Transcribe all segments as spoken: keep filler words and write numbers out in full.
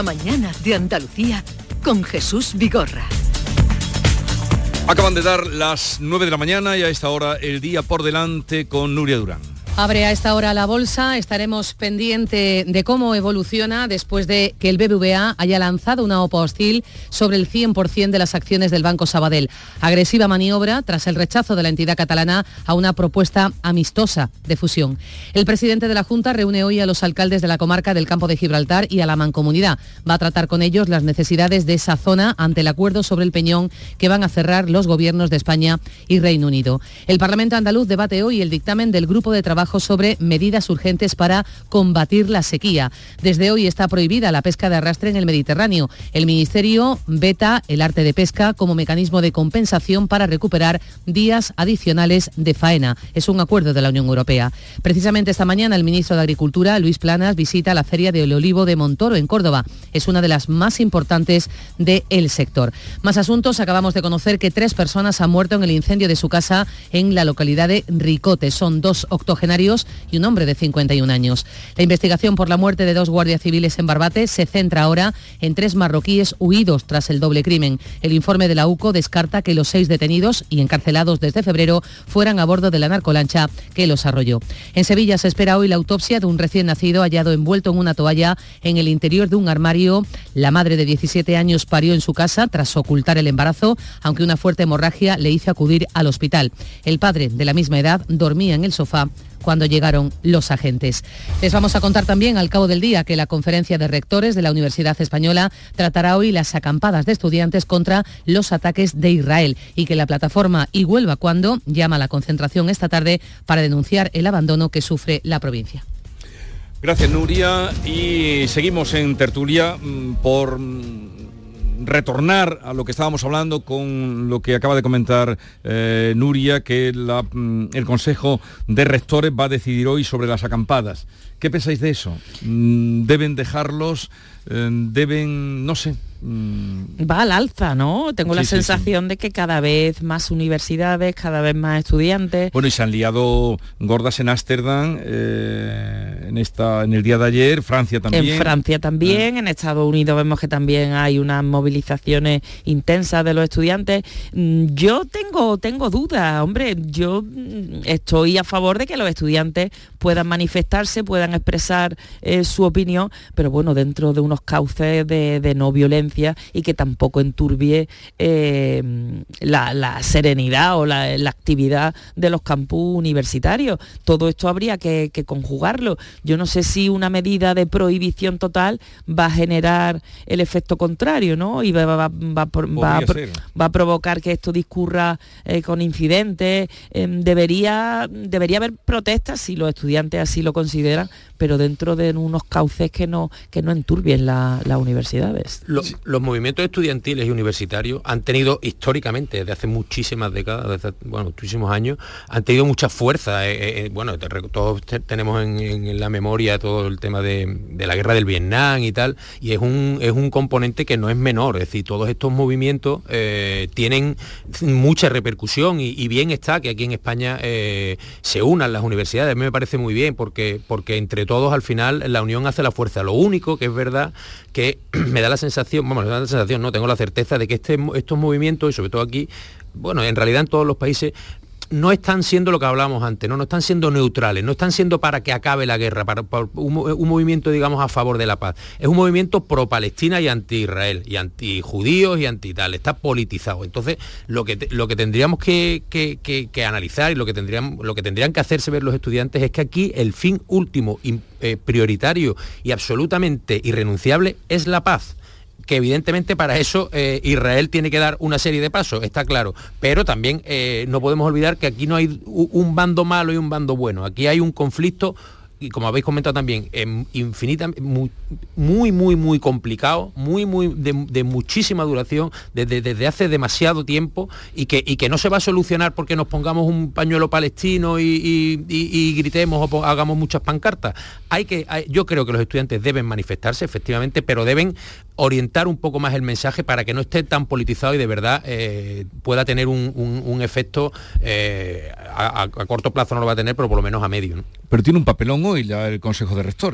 Mañana de Andalucía con Jesús Vigorra. Acaban de dar las nueve de la mañana y a esta hora el día por delante con Nuria Durán. Abre a esta hora la bolsa, estaremos pendiente de cómo evoluciona después de que el B B V A haya lanzado una OPA hostil sobre el cien por ciento de las acciones del Banco Sabadell. Agresiva maniobra tras el rechazo de la entidad catalana a una propuesta amistosa de fusión. El presidente de la Junta reúne hoy a los alcaldes de la comarca del Campo de Gibraltar y a la Mancomunidad. Va a tratar con ellos las necesidades de esa zona ante el acuerdo sobre el Peñón que van a cerrar los gobiernos de España y Reino Unido. El Parlamento andaluz debate hoy el dictamen del Grupo de Trabajo sobre medidas urgentes para combatir la sequía. Desde hoy está prohibida la pesca de arrastre en el Mediterráneo. El Ministerio veta el arte de pesca como mecanismo de compensación para recuperar días adicionales de faena. Es un acuerdo de la Unión Europea. Precisamente esta mañana el ministro de Agricultura, Luis Planas, visita la Feria del Olivo de Montoro en Córdoba. Es una de las más importantes del sector. Más asuntos. Acabamos de conocer que tres personas han muerto en el incendio de su casa en la localidad de Ricote. Son dos octogenarios y un hombre de cincuenta y un años. La investigación por la muerte de dos guardias civiles en Barbate se centra ahora en tres marroquíes huidos tras el doble crimen. El informe de la U C O descarta que los seis detenidos y encarcelados desde febrero fueran a bordo de la narcolancha que los arrolló. En Sevilla se espera hoy la autopsia de un recién nacido hallado envuelto en una toalla en el interior de un armario. La madre de diecisiete años parió en su casa tras ocultar el embarazo, aunque una fuerte hemorragia le hizo acudir al hospital. El padre, de la misma edad, dormía en el sofá cuando llegaron los agentes. Les vamos a contar también al cabo del día que la Conferencia de Rectores de la Universidad Española tratará hoy las acampadas de estudiantes contra los ataques de Israel y que la plataforma Y Huelva Cuando llama a la concentración esta tarde para denunciar el abandono que sufre la provincia. Gracias, Nuria, y seguimos en tertulia por retornar a lo que estábamos hablando con lo que acaba de comentar eh, Nuria, que la, el Consejo de Rectores va a decidir hoy sobre las acampadas. ¿Qué pensáis de eso? ¿Deben dejarlos? ¿Deben, no sé? Va al alza, ¿no? Tengo sí, la sensación sí, sí. de que cada vez más universidades, cada vez más estudiantes. Bueno, y se han liado gordas en Ámsterdam, eh, en esta, en el día de ayer, Francia también. En Francia también, ah. en Estados Unidos vemos que también hay unas movilizaciones intensas de los estudiantes. Yo tengo, tengo dudas, hombre, yo estoy a favor de que los estudiantes puedan manifestarse, puedan expresar eh, su opinión, pero bueno, dentro de unos cauces de, de no violencia y que tampoco enturbie eh, la, la serenidad o la, la actividad de los campus universitarios. Todo esto habría que, que conjugarlo. Yo no sé si una medida de prohibición total va a generar el efecto contrario, ¿no? Y va, va, va, va, va, a, va a provocar que esto discurra eh, con incidentes. Eh, debería, debería haber protestas si los estudiantes así lo consideran, pero dentro de unos cauces que no, que no enturbien la, las universidades. Lo, los movimientos estudiantiles y universitarios han tenido históricamente, desde hace muchísimas décadas, desde bueno, muchísimos años, han tenido mucha fuerza. Eh, eh, bueno, todos te, tenemos en, en la memoria todo el tema de, de la guerra del Vietnam y tal, y es un, es un componente que no es menor. Es decir, todos estos movimientos eh, tienen mucha repercusión y, y bien está que aquí en España eh, se unan las universidades. A mí me parece muy bien porque, porque entre todos al final la unión hace la fuerza. Lo único que es verdad que me da la sensación, bueno, me da la sensación, no, tengo la certeza de que este, estos movimientos, y sobre todo aquí, bueno, en realidad en todos los países, no están siendo lo que hablábamos antes, ¿no? No están siendo neutrales, no están siendo para que acabe la guerra, para, para un, un movimiento, digamos, a favor de la paz. Es un movimiento pro-Palestina y anti-Israel, y anti-judíos y anti-tal, está politizado. Entonces, lo que, lo que tendríamos que, que, que, que analizar y lo que, tendrían, lo que tendrían que hacerse ver los estudiantes es que aquí el fin último, eh, prioritario y absolutamente irrenunciable es la paz. Que evidentemente para eso eh, Israel tiene que dar una serie de pasos, está claro, pero también eh, no podemos olvidar que aquí no hay un bando malo y un bando bueno, aquí hay un conflicto, y como habéis comentado también, eh, infinita, muy, muy, muy, muy complicado, muy, muy, de, de muchísima duración, desde, desde hace demasiado tiempo, y que, y que no se va a solucionar porque nos pongamos un pañuelo palestino y, y, y, y gritemos o hagamos muchas pancartas. Hay que, hay, yo creo que los estudiantes deben manifestarse, efectivamente, pero deben orientar un poco más el mensaje para que no esté tan politizado y de verdad eh, pueda tener un, un, un efecto, eh, a, a corto plazo no lo va a tener, pero por lo menos a medio, ¿no? Pero tiene un papelón hoy la, el Consejo de Rectores.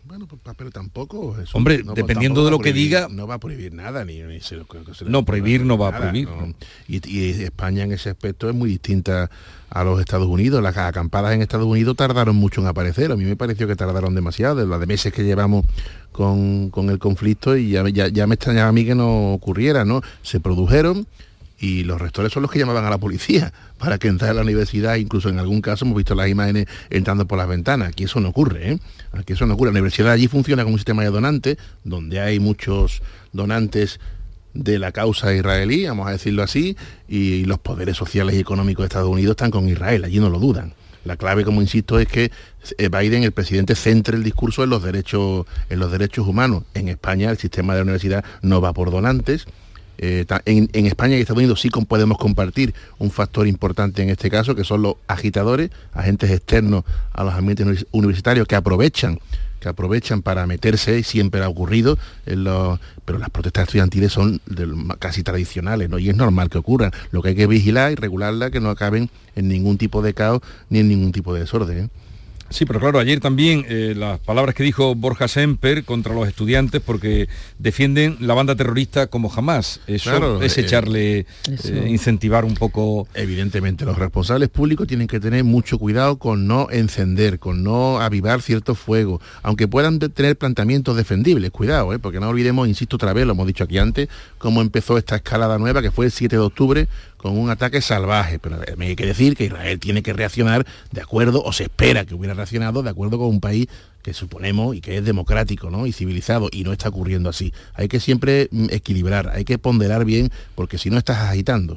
Bueno, pues, pero tampoco... Eso, Hombre, no, dependiendo de lo prohibir, que diga... No va a prohibir nada, ni, ni se lo, se No, prohibir no va nada, a prohibir. ¿no? Y, y España en ese aspecto es muy distinta a los Estados Unidos. Las acampadas en Estados Unidos tardaron mucho en aparecer. A mí me pareció que tardaron demasiado, de las de meses que llevamos con, con el conflicto, y ya, ya, ya me extrañaba a mí que no ocurriera, ¿no? Se produjeron... y los rectores son los que llamaban a la policía para que entrara a la universidad. Incluso en algún caso hemos visto las imágenes entrando por las ventanas. Aquí eso no ocurre, ¿eh? Aquí eso no ocurre. La universidad allí funciona con un sistema de donantes, donde hay muchos donantes de la causa israelí, vamos a decirlo así, y los poderes sociales y económicos de Estados Unidos están con Israel, allí no lo dudan. La clave, como insisto, es que Biden, el presidente, centre el discurso en los derechos, en los derechos humanos. En España el sistema de la universidad no va por donantes. Eh, en, en España y Estados Unidos sí con, podemos compartir un factor importante en este caso, que son los agitadores, agentes externos a los ambientes universitarios que aprovechan que aprovechan para meterse, y siempre ha ocurrido, en los, pero las protestas estudiantiles son de, casi tradicionales, ¿no? Y es normal que ocurran. Lo que hay que vigilar y regularla, que no acaben en ningún tipo de caos ni en ningún tipo de desorden, ¿eh? Sí, pero claro, ayer también eh, las palabras que dijo Borja Semper contra los estudiantes, porque defienden la banda terrorista como jamás. Eso claro, es echarle, eh, incentivar un poco... Evidentemente, los responsables públicos tienen que tener mucho cuidado con no encender, con no avivar ciertos fuegos, aunque puedan de tener planteamientos defendibles, cuidado, ¿eh? Porque no olvidemos, insisto otra vez, lo hemos dicho aquí antes, cómo empezó esta escalada nueva, que fue el siete de octubre, con un ataque salvaje, pero hay que decir que Israel tiene que reaccionar de acuerdo, o se espera que hubiera reaccionado de acuerdo con un país que suponemos y que es democrático, ¿no? Y civilizado, y no está ocurriendo así. Hay que siempre equilibrar, hay que ponderar bien, porque si no estás agitando.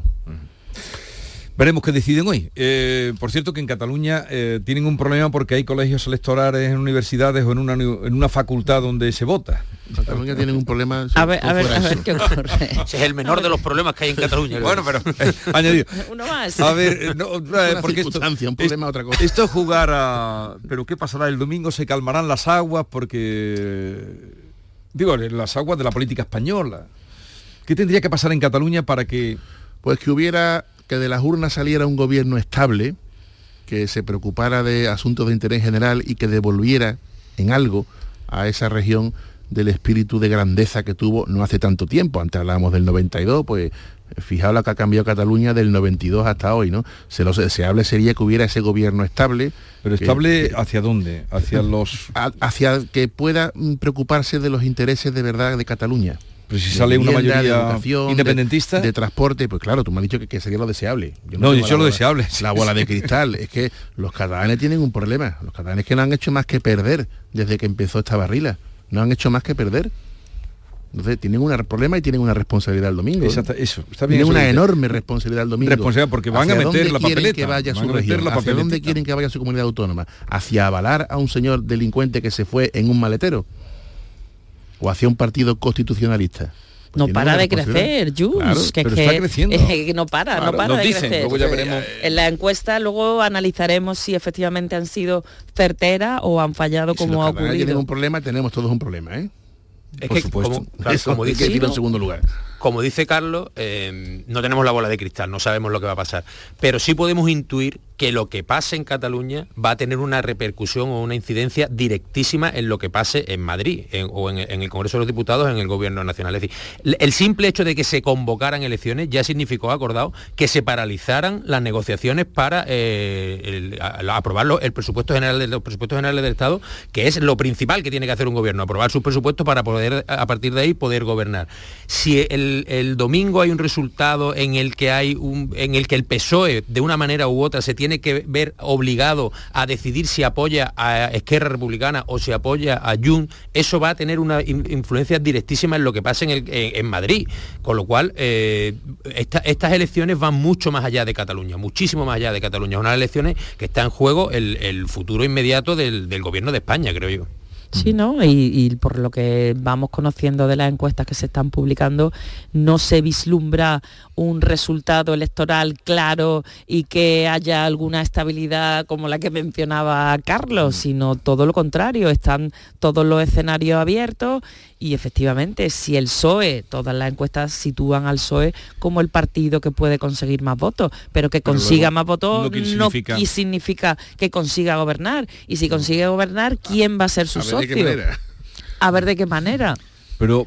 Veremos qué deciden hoy. Eh, por cierto que en Cataluña eh, tienen un problema porque hay colegios electorales en universidades o en una, en una facultad donde se vota. En Cataluña tienen un problema... A ver, a ver, a ver qué ocurre. Ese es el menor de los problemas que hay en Cataluña. Bueno, pero eh, añadido. Uno más. A ver, no, eh, porque esto, un problema, es, otra cosa. Esto es jugar a... Pero ¿qué pasará? El domingo se calmarán las aguas porque... Digo, las aguas de la política española. ¿Qué tendría que pasar en Cataluña para que... Pues que hubiera... que de las urnas saliera un gobierno estable, que se preocupara de asuntos de interés general y que devolviera en algo a esa región del espíritu de grandeza que tuvo no hace tanto tiempo. Antes hablábamos del noventa y dos, pues fijaos lo que ha cambiado Cataluña del noventa y dos hasta hoy, ¿no? Se lo deseable sería que hubiera ese gobierno estable. ¿Pero que, estable que, hacia dónde? Hacia los... Hacia que pueda preocuparse de los intereses de verdad de Cataluña. Pero si sale vivienda, una mayoría de educación, independentista... De, de transporte, pues claro, tú me has dicho que, que sería lo deseable. Yo no, no yo lo deseable. La bola de cristal. Es que los catalanes tienen un problema. Los catalanes que no han hecho más que perder desde que empezó esta barrila. No han hecho más que perder. Entonces tienen un problema y tienen una responsabilidad el domingo. Exacto, eso, está bien. Tienen eso una dice. enorme responsabilidad el domingo. Responsabilidad porque van a meter la papeleta. Que vaya van su a meter región? la ¿Hacia dónde quieren que vaya su comunidad autónoma? ¿Hacia avalar a un señor delincuente que se fue en un maletero? ¿O hacia un partido constitucionalista? Pues no para de crecer, Jus, claro, que, pero que, está creciendo. Eh, que no para, claro, no para nos de dicen, crecer. luego ya veremos. En la encuesta luego analizaremos si efectivamente han sido certeras o han fallado, como si ha los ocurrido. tienen un problema, tenemos todos un problema, ¿eh? Es Por que, supuesto. como, claro, Eso como hay dice, que decirlo ¿no? en segundo lugar. Como dice Carlos, eh, no tenemos la bola de cristal, no sabemos lo que va a pasar, pero sí podemos intuir que lo que pase en Cataluña va a tener una repercusión o una incidencia directísima en lo que pase en Madrid en, o en, en el Congreso de los Diputados, en el Gobierno Nacional. Es decir, el simple hecho de que se convocaran elecciones ya significó, acordado, que se paralizaran las negociaciones para eh, el, a, a aprobar lo, el presupuesto general de, los presupuestos generales del Estado, que es lo principal que tiene que hacer un gobierno, aprobar sus presupuestos para poder, a partir de ahí, poder gobernar. Si el, el domingo hay un resultado en el que hay un, en el que el P S O E, de una manera u otra, se tiene que ver obligado a decidir si apoya a Esquerra Republicana o si apoya a Junts, eso va a tener una influencia directísima en lo que pasa en, el, en, en Madrid, con lo cual eh, esta, estas elecciones van mucho más allá de Cataluña, muchísimo más allá de Cataluña, unas elecciones que está en juego el, el futuro inmediato del, del gobierno de España, creo yo. Sí, ¿no? Y, y por lo que vamos conociendo de las encuestas que se están publicando, no se vislumbra un resultado electoral claro y que haya alguna estabilidad como la que mencionaba Carlos, sino todo lo contrario. Están todos los escenarios abiertos Y efectivamente, si el P S O E, todas las encuestas sitúan al P S O E como el partido que puede conseguir más votos, pero que pero consiga más votos no, significa... no y significa que consiga gobernar. Y si consigue gobernar, ¿quién va a ser su a ver socio? De qué manera. A ver de qué manera. Pero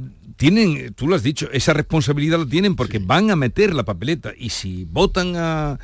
tienen, tú lo has dicho, esa responsabilidad la tienen porque sí. van a meter la papeleta. Y si votan a,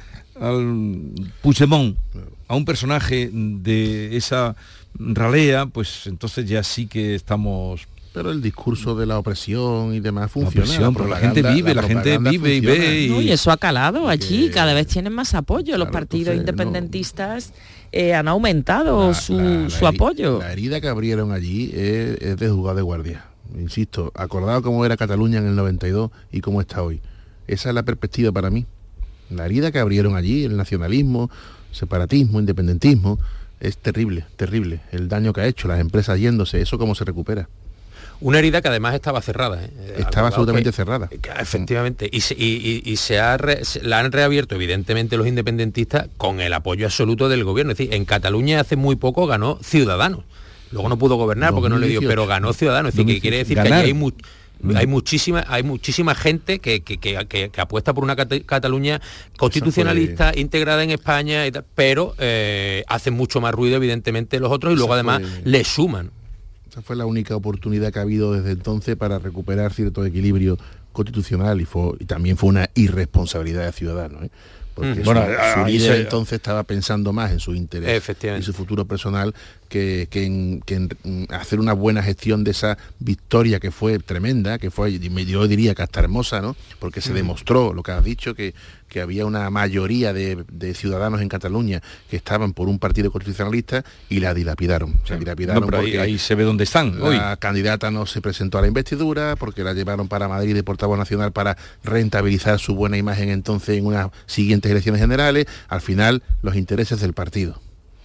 al Puigdemont, claro. a un personaje de esa ralea, pues entonces ya sí que estamos... Pero el discurso de la opresión y demás funciona. La, opresión, la, la gente vive, la, la gente vive funciona. y ve. Y... No, y eso ha calado allí, que... cada vez tienen más apoyo. Claro, los partidos entonces, independentistas no... eh, han aumentado la, su, la, la su apoyo. La herida que abrieron allí es, es de juzgado de guardia. Insisto, acordado cómo era Cataluña en el noventa y dos y cómo está hoy. Esa es la perspectiva para mí. La herida que abrieron allí, el nacionalismo, separatismo, independentismo, es terrible, terrible. El daño que ha hecho, las empresas yéndose, eso cómo se recupera. Una herida que además estaba cerrada. ¿eh? Estaba absolutamente que, cerrada. Que, efectivamente. Y, se, y, y, y se, ha re, se la han reabierto, evidentemente, los independentistas con el apoyo absoluto del gobierno. Es decir, en Cataluña hace muy poco ganó Ciudadanos. Luego no pudo gobernar porque no le dio, pero ganó Ciudadanos. Es decir, que quiere decir Ganar. que allí hay, mu hay, muchísima, hay muchísima gente que, que, que, que, que apuesta por una Cat Cataluña constitucionalista, fue... integrada en España, y tal, pero eh, hacen mucho más ruido, evidentemente, los otros, y luego además fue... le suman. Esa fue la única oportunidad que ha habido desde entonces para recuperar cierto equilibrio constitucional y, fue, y también fue una irresponsabilidad de Ciudadanos, ¿eh? Porque mm. bueno, su, su líder se... entonces estaba pensando más en su interés y su futuro personal que, que, en, que en hacer una buena gestión de esa victoria que fue tremenda, que fue, yo diría que hasta hermosa, ¿no? Porque se mm. demostró lo que has dicho, que, que había una mayoría de, de ciudadanos en Cataluña que estaban por un partido constitucionalista y la dilapidaron. O sea, dilapidaron no, pero porque ahí, ahí se ve dónde están la hoy. Candidata no se presentó a la investidura, porque la llevaron para Madrid de portavoz nacional para rentabilizar su buena imagen entonces en unas siguientes elecciones generales. Al final, los intereses del partido.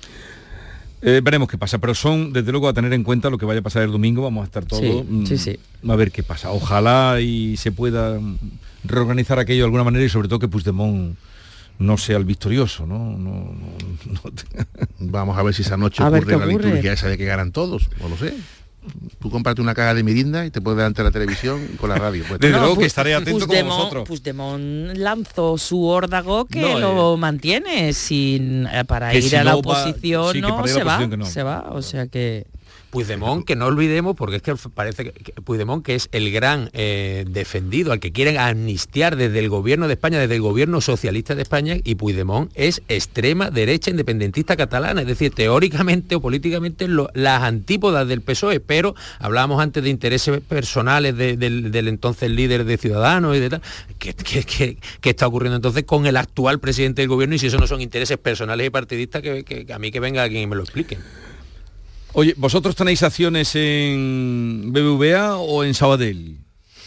Eh, veremos qué pasa, pero son desde luego a tener en cuenta lo que vaya a pasar el domingo. Vamos a estar todos sí, mm, sí, sí. a ver qué pasa. Ojalá y se pueda reorganizar aquello de alguna manera y sobre todo que Puigdemont no sea el victorioso, ¿no? no, no, no Vamos a ver si esa noche a ocurre la liturgia esa de que ganan todos, no lo sé. Tú comparte una caja de mirinda y te puedes delante de la televisión y con la radio. Pues, Desde no, luego que estaré atento como vosotros. Puigdemont lanzó su órdago que no, lo eh, mantiene sin para ir si a la no oposición, va, sí, no, se, la va, oposición no. se va, o sea que... Puigdemont, que no olvidemos, porque es que parece que, que Puigdemont, que es el gran eh, defendido, al que quieren amnistiar desde el gobierno de España, desde el gobierno socialista de España, y Puigdemont es extrema derecha independentista catalana, es decir, teóricamente o políticamente lo, las antípodas del P S O E, pero hablábamos antes de intereses personales de, de, del entonces líder de Ciudadanos y de tal, ¿qué, qué, qué, qué está ocurriendo entonces con el actual presidente del gobierno? Y si eso no son intereses personales y partidistas, que, que, que a mí que venga alguien y me lo explique. Oye, ¿vosotros tenéis acciones en B B V A o en Sabadell?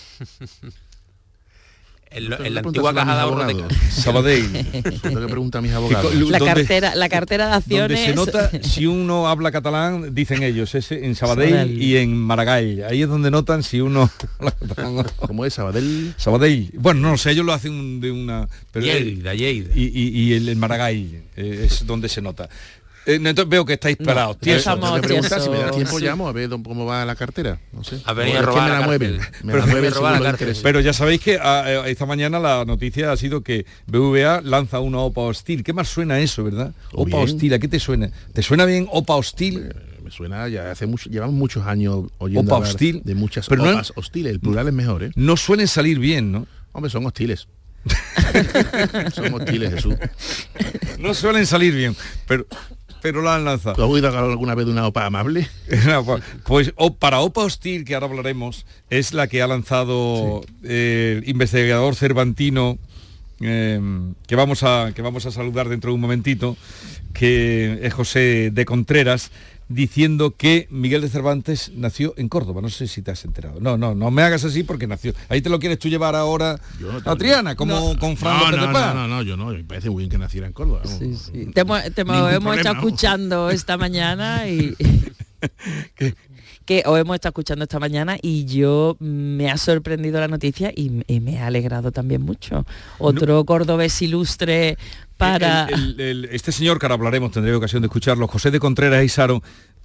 En, en la antigua caja de ahorros de Sabadell. Tengo que preguntar a mis abogados. La cartera, la cartera de acciones. Donde se nota, si uno habla catalán, dicen ellos, es en Sabadell, Sabadell. y en Maragall. Ahí es donde notan si uno habla catalán. ¿Cómo es Sabadell? Sabadell. Bueno, no sé, ellos lo hacen de una... Pero Lleida, Lleida. Y, y, y el, el Maragall eh, es donde se nota. Eh, entonces veo que estáis parados. No, estamos me preguntas, si me da tiempo sí. llamo a ver cómo va la cartera. No sé. A ver, a robar me la, la mueven. Me pero, la mueven robar la cartera. Pero ya sabéis que a, a, esta mañana la noticia ha sido que B B V A lanza una OPA hostil. ¿Qué más suena eso, verdad? O OPA bien. hostil, ¿a qué te suena? ¿Te suena bien OPA hostil? Me, me suena ya hace mucho, llevamos muchos años oyendo OPA hostil de muchas pero OPAs no, hostiles. El plural es mejor, ¿eh? No suelen salir bien, ¿no? Hombre, son hostiles. Son hostiles, Jesús. No suelen salir bien, pero... pero la han lanzado. ¿Tú has oído alguna vez de una OPA amable? Pues o, para OPA hostil, que ahora hablaremos, es la que ha lanzado sí. eh, el investigador cervantino, eh, que, vamos a, que vamos a saludar dentro de un momentito, que es José de Contreras, diciendo que Miguel de Cervantes nació en Córdoba. No sé si te has enterado. No, no, no me hagas así porque nació. Ahí te lo quieres tú llevar ahora no a Triana, como no. con Fran no, López no, de Paz. No, no, no, yo no. Me parece muy bien que naciera en Córdoba. Sí, sí. Te, te hemos estado escuchando esta mañana y... ¿Qué? que os hemos estado escuchando esta mañana y yo me ha sorprendido la noticia y, y me ha alegrado también mucho. Otro no. cordobés ilustre para... El, el, el, este señor, que ahora hablaremos, tendré ocasión de escucharlo, José de Contreras y Saro,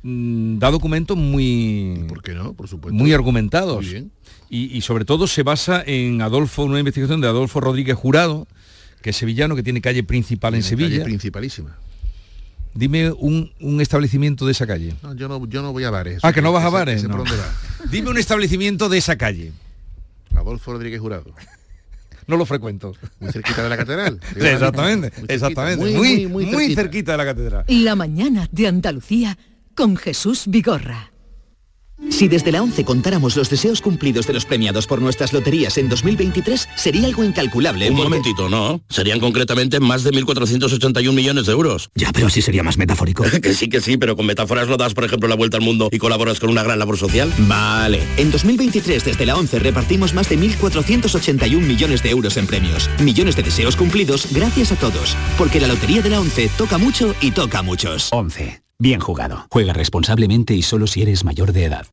mm, da documentos muy... ¿Por qué no? Por supuesto. Muy argumentados. Muy bien. Y, y sobre todo se basa en Adolfo, una investigación de Adolfo Rodríguez Jurado, que es sevillano, que tiene calle principal en Sevilla. Calle principalísima. Dime un, un establecimiento de esa calle. No, yo no, yo no voy a bares. Ah, que no vas a ese- bares. ese No. por dónde va. Dime un establecimiento de esa calle. Adolfo Rodríguez Jurado. No lo frecuento. Muy cerquita de la catedral. Sí, exactamente, Muy cerquita, exactamente. Muy, Muy, muy, muy muy cerquita. cerquita de la catedral. La mañana de Andalucía con Jesús Vigorra. Si desde la ONCE contáramos los deseos cumplidos de los premiados por nuestras loterías en dos mil veintitrés, sería algo incalculable. Un porque- momentito, no. Serían concretamente más de mil cuatrocientos ochenta y un millones de euros. Ya, pero así sería más metafórico. Que sí, que sí, pero con metáforas no das, por ejemplo, la vuelta al mundo y colaboras con una gran labor social. Vale. En dos mil veintitrés, desde la ONCE, repartimos más de mil cuatrocientos ochenta y un millones de euros en premios. Millones de deseos cumplidos gracias a todos. Porque la Lotería de la ONCE toca mucho y toca a muchos. ONCE. Bien jugado. Juega responsablemente y solo si eres mayor de edad.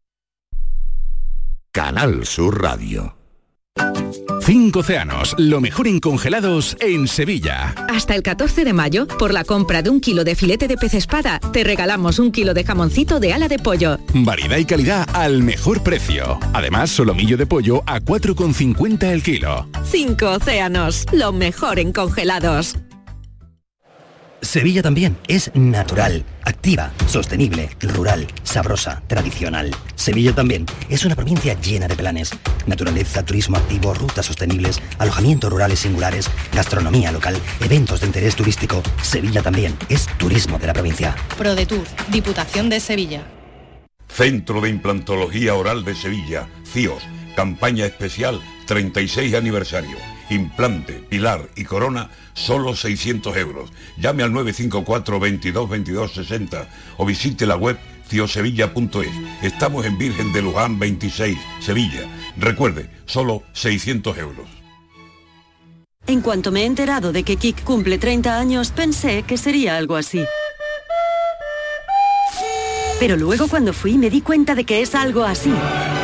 Canal Sur Radio. Cinco océanos, lo mejor en congelados en Sevilla. Hasta el catorce de mayo, por la compra de un kilo de filete de pez espada, te regalamos un kilo de jamoncito de ala de pollo. Variedad y calidad al mejor precio. Además, solomillo de pollo a cuatro con cincuenta el kilo. Cinco océanos, lo mejor en congelados. Sevilla también es natural, activa, sostenible, rural, sabrosa, tradicional. Sevilla también es una provincia llena de planes. Naturaleza, turismo activo, rutas sostenibles, alojamientos rurales singulares, gastronomía local, eventos de interés turístico. Sevilla también es turismo de la provincia. ProDetour, Diputación de Sevilla. Centro de Implantología Oral de Sevilla, CIOS, campaña especial treinta y seis aniversario. Implante, pilar y corona, solo seiscientos euros. Llame al nueve cinco cuatro veintidós veintidós sesenta o visite la web ciosevilla punto es. Estamos en Virgen de Luján veintiséis, Sevilla. Recuerde, solo seiscientos euros. En cuanto me he enterado de que Kik cumple treinta años, pensé que sería algo así. Pero luego cuando fui me di cuenta de que es algo así.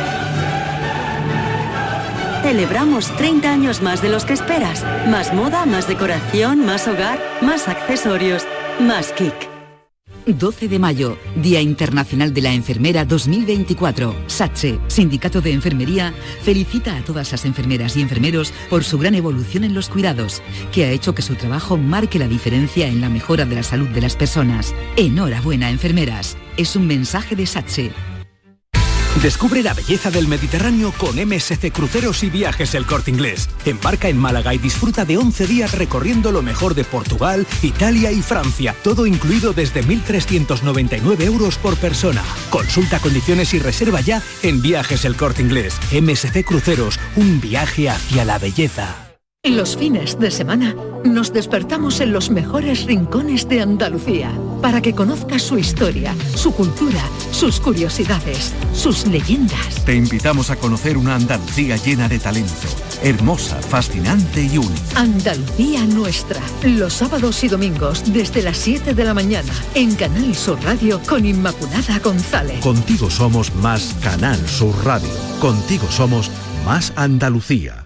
Celebramos treinta años más de los que esperas. Más moda, más decoración, más hogar, más accesorios, más Kik. doce de mayo, Día Internacional de la Enfermera dos mil veinticuatro. SATSE, Sindicato de Enfermería, felicita a todas las enfermeras y enfermeros por su gran evolución en los cuidados, que ha hecho que su trabajo marque la diferencia en la mejora de la salud de las personas. Enhorabuena, enfermeras. Es un mensaje de SATSE. Descubre la belleza del Mediterráneo con M S C Cruceros y Viajes El Corte Inglés. Embarca en Málaga y disfruta de once días recorriendo lo mejor de Portugal, Italia y Francia. Todo incluido desde mil trescientos noventa y nueve euros por persona. Consulta condiciones y reserva ya en Viajes El Corte Inglés. M S C Cruceros, un viaje hacia la belleza. Los fines de semana nos despertamos en los mejores rincones de Andalucía para que conozcas su historia, su cultura, sus curiosidades, sus leyendas. Te invitamos a conocer una Andalucía llena de talento, hermosa, fascinante y única. Andalucía nuestra, los sábados y domingos desde las siete de la mañana en Canal Sur Radio con Inmaculada González. Contigo somos más Canal Sur Radio. Contigo somos más Andalucía.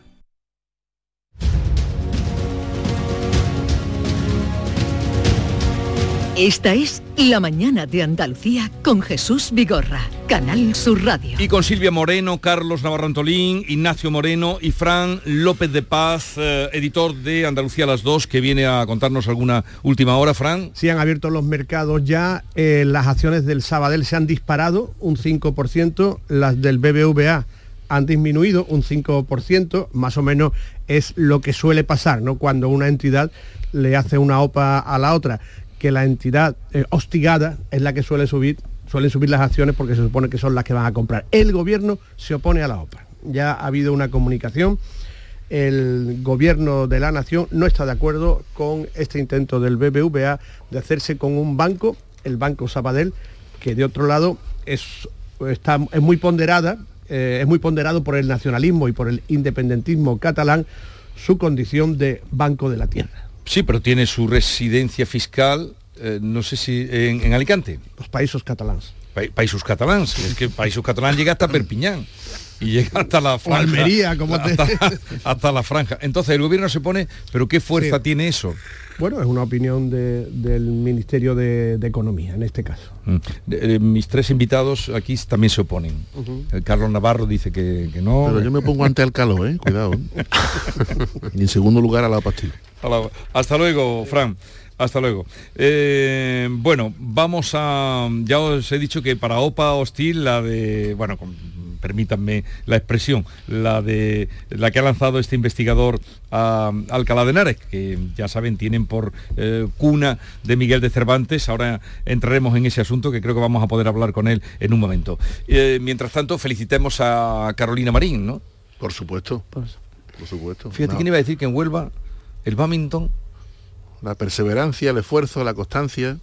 Esta es La Mañana de Andalucía con Jesús Vigorra, Canal Sur Radio. Y con Silvia Moreno, Carlos Navarro Antolín, Ignacio Moreno y Fran López de Paz, eh, editor de Andalucía a las dos, que viene a contarnos alguna última hora. Fran. Sí, han abierto los mercados ya, eh, las acciones del Sabadell se han disparado un cinco por ciento, las del B B V A han disminuido un cinco por ciento, más o menos es lo que suele pasar, ¿no? Cuando una entidad le hace una OPA a la otra, que la entidad eh, hostigada es la que suele subir, suelen subir las acciones porque se supone que son las que van a comprar. El gobierno se opone a la OPA. Ya ha habido una comunicación, el gobierno de la nación no está de acuerdo con este intento del B B V A de hacerse con un banco, el Banco Sabadell, que de otro lado es, está, es muy ponderada, eh, es muy ponderado por el nacionalismo y por el independentismo catalán, su condición de banco de la tierra. Sí, pero tiene su residencia fiscal, eh, no sé si en, en Alicante. Los Països Catalans. Pa Països Catalans, es que Països Catalans llega hasta Perpiñán y llega hasta la franja. O Almería, como te... hasta, hasta la franja. Entonces el gobierno se pone, pero ¿qué fuerza sí. tiene eso? Bueno, es una opinión de, del Ministerio de, de Economía, en este caso. Mm. De, de, mis tres invitados aquí también se oponen. Uh-huh. El Carlos Navarro dice que, que no. Pero yo me pongo ante el calor, ¿eh? Cuidado. Y en segundo lugar a la pastilla. Hasta luego, Fran. Hasta luego. Eh, bueno, vamos a... Ya os he dicho que para OPA hostil, la de... Bueno, con, permítanme la expresión, la de la que ha lanzado este investigador a Alcalá de Henares, que ya saben, tienen por eh, cuna de Miguel de Cervantes. Ahora entraremos en ese asunto, que creo que vamos a poder hablar con él en un momento. Eh, mientras tanto, felicitemos a Carolina Marín, ¿no? Por supuesto, por, por supuesto. Fíjate, no. ¿Quién iba a decir que en Huelva el bádminton? La perseverancia, el esfuerzo, la constancia,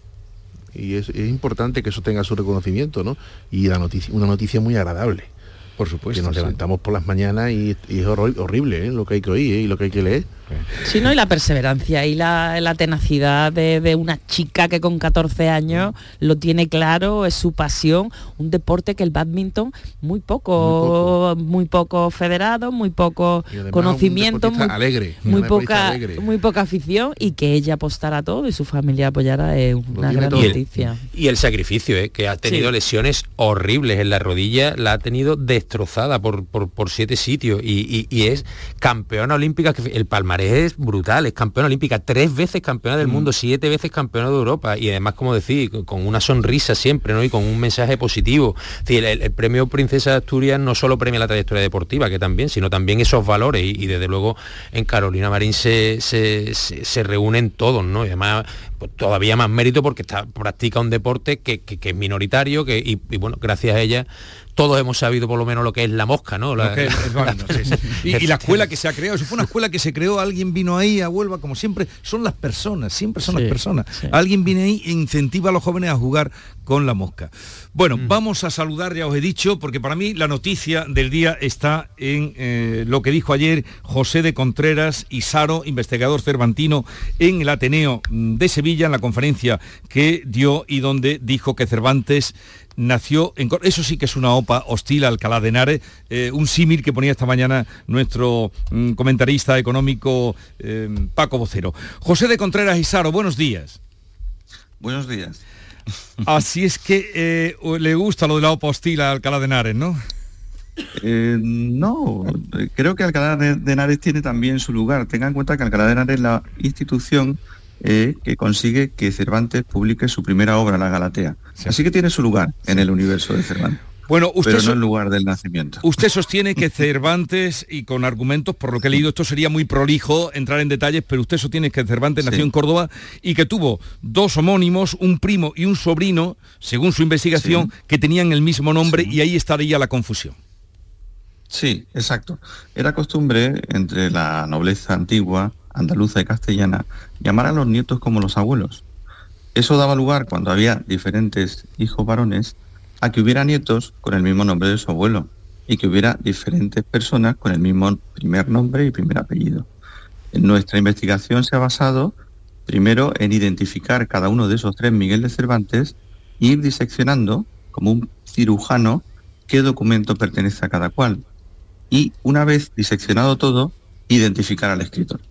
y es, es importante que eso tenga su reconocimiento, ¿no? Y la noticia, una noticia muy agradable. Por supuesto. Que nos sí. levantamos por las mañanas y, y es hor horrible, ¿eh? Lo que hay que oír, ¿eh? Y lo que hay que leer. Sí, ¿no? Y la perseverancia y la, la tenacidad de, de una chica que con catorce años lo tiene claro, es su pasión, un deporte que el bádminton muy poco, muy poco, muy poco federado, muy poco conocimiento, muy, alegre, muy poca, alegre. muy poca afición, y que ella apostara todo y su familia apoyara es una gran y noticia. El, y el sacrificio, ¿eh? Que ha tenido sí. lesiones horribles en la rodilla, la ha tenido destrozada por, por, por siete sitios y, y, y es campeona olímpica, que el palmarés es brutal, es campeona olímpica, tres veces campeona del mm. mundo, siete veces campeona de Europa, y además, como decir, con una sonrisa siempre, ¿no? Y con un mensaje positivo. Es decir, el, el premio Princesa de Asturias no solo premia la trayectoria deportiva, que también, sino también esos valores, y, y desde luego en Carolina Marín se, se, se, se reúnen todos, ¿no? Y además, pues, todavía más mérito porque está, practica un deporte que, que, que es minoritario, que, y, y bueno, gracias a ella todos hemos sabido por lo menos lo que es la mosca, ¿no? La, que es, la, no, sí, sí. Y, y la escuela que se ha creado, eso fue una escuela que se creó, alguien vino ahí a Huelva, como siempre, son las personas, siempre son sí, las personas. Sí. Alguien viene ahí e incentiva a los jóvenes a jugar con la mosca. Bueno, mm. vamos a saludar, ya os he dicho, porque para mí la noticia del día está en eh, lo que dijo ayer José de Contreras Isaro, investigador cervantino en el Ateneo de Sevilla, en la conferencia que dio y donde dijo que Cervantes nació en... Eso sí que es una OPA hostil a Alcalá de Henares, eh, un símil que ponía esta mañana nuestro mm, comentarista económico eh, Paco Vocero. José de Contreras Isaro, buenos días. Buenos días. Así es que eh, le gusta lo de la OPA hostil a Alcalá de Henares, ¿no? Eh, no, creo que Alcalá de Henares tiene también su lugar. Tenga en cuenta que Alcalá de Henares es la institución Eh, que consigue que Cervantes publique su primera obra, La Galatea. Sí. Así que tiene su lugar en el universo de Cervantes. Bueno, usted pero no el lugar del nacimiento. Usted sostiene que Cervantes, y con argumentos, por lo que he leído, esto sería muy prolijo entrar en detalles, pero usted sostiene que Cervantes sí. nació en Córdoba y que tuvo dos homónimos, un primo y un sobrino, según su investigación, sí. que tenían el mismo nombre, sí. y ahí estaría la confusión. Sí, exacto. Era costumbre entre la nobleza antigua, andaluza y castellana, llamar a los nietos como los abuelos. Eso daba lugar, cuando había diferentes hijos varones, a que hubiera nietos con el mismo nombre de su abuelo y que hubiera diferentes personas con el mismo primer nombre y primer apellido. En nuestra investigación se ha basado primero en identificar cada uno de esos tres Miguel de Cervantes e ir diseccionando, como un cirujano, qué documento pertenece a cada cual. Y una vez diseccionado todo, identificar al escritor.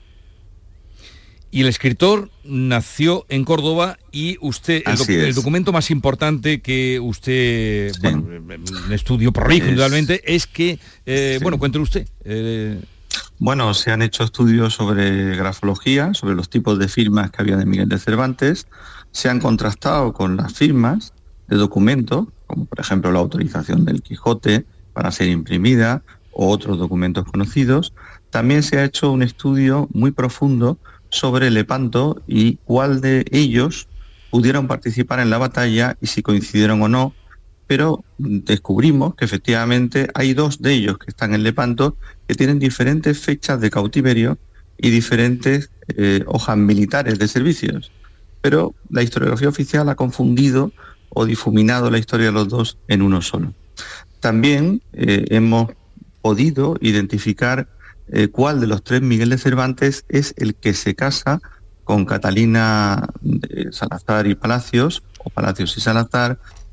Y el escritor nació en Córdoba y usted, el, doc el documento más importante que usted, sí. bueno, estudio prolijo, indudablemente, es que, eh, sí. bueno, cuéntelo usted. Eh... Bueno, se han hecho estudios sobre grafología, sobre los tipos de firmas que había de Miguel de Cervantes, se han contrastado con las firmas de documentos, como por ejemplo la autorización del Quijote para ser imprimida, o otros documentos conocidos. También se ha hecho un estudio muy profundo sobre Lepanto y cuál de ellos pudieron participar en la batalla y si coincidieron o no, pero descubrimos que efectivamente hay dos de ellos que están en Lepanto que tienen diferentes fechas de cautiverio y diferentes eh, hojas militares de servicios, pero la historiografía oficial ha confundido o difuminado la historia de los dos en uno solo. También eh, hemos podido identificar Eh, cuál de los tres Miguel de Cervantes es el que se casa con Catalina de Salazar y Palacios, o Palacios y Salazar,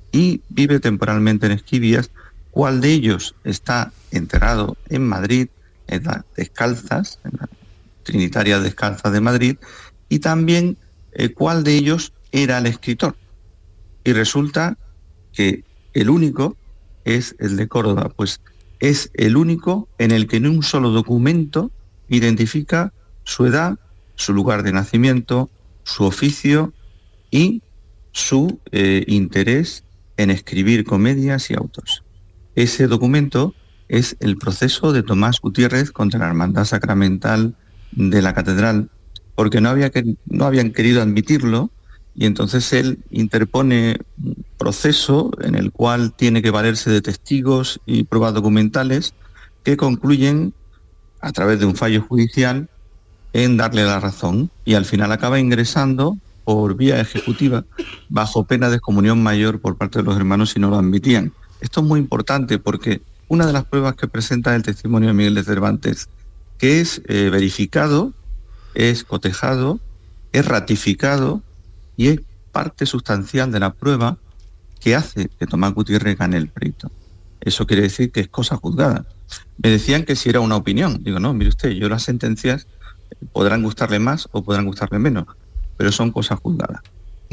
y vive temporalmente en Esquivias, cuál de ellos está enterrado en Madrid, en las Descalzas, en la Trinitaria Descalza de Madrid, y también eh, cuál de ellos era el escritor. Y resulta que el único es el de Córdoba, pues es el único en el que en un solo documento identifica su edad, su lugar de nacimiento, su oficio y su eh, interés en escribir comedias y autos. Ese documento es el proceso de Tomás Gutiérrez contra la Hermandad Sacramental de la Catedral, porque no, había que, no habían querido admitirlo, y entonces él interpone un proceso en el cual tiene que valerse de testigos y pruebas documentales que concluyen, a través de un fallo judicial, en darle la razón, y al final acaba ingresando por vía ejecutiva bajo pena de excomunión mayor por parte de los hermanos si no lo admitían. Esto es muy importante porque una de las pruebas que presenta el testimonio de Miguel de Cervantes, que es eh, verificado, es cotejado, es ratificado y es parte sustancial de la prueba que hace que Tomás Gutiérrez gane el pleito. Eso quiere decir que es cosa juzgada. Me decían que si era una opinión. Digo, no, mire usted, yo las sentencias podrán gustarle más o podrán gustarle menos, pero son cosas juzgadas.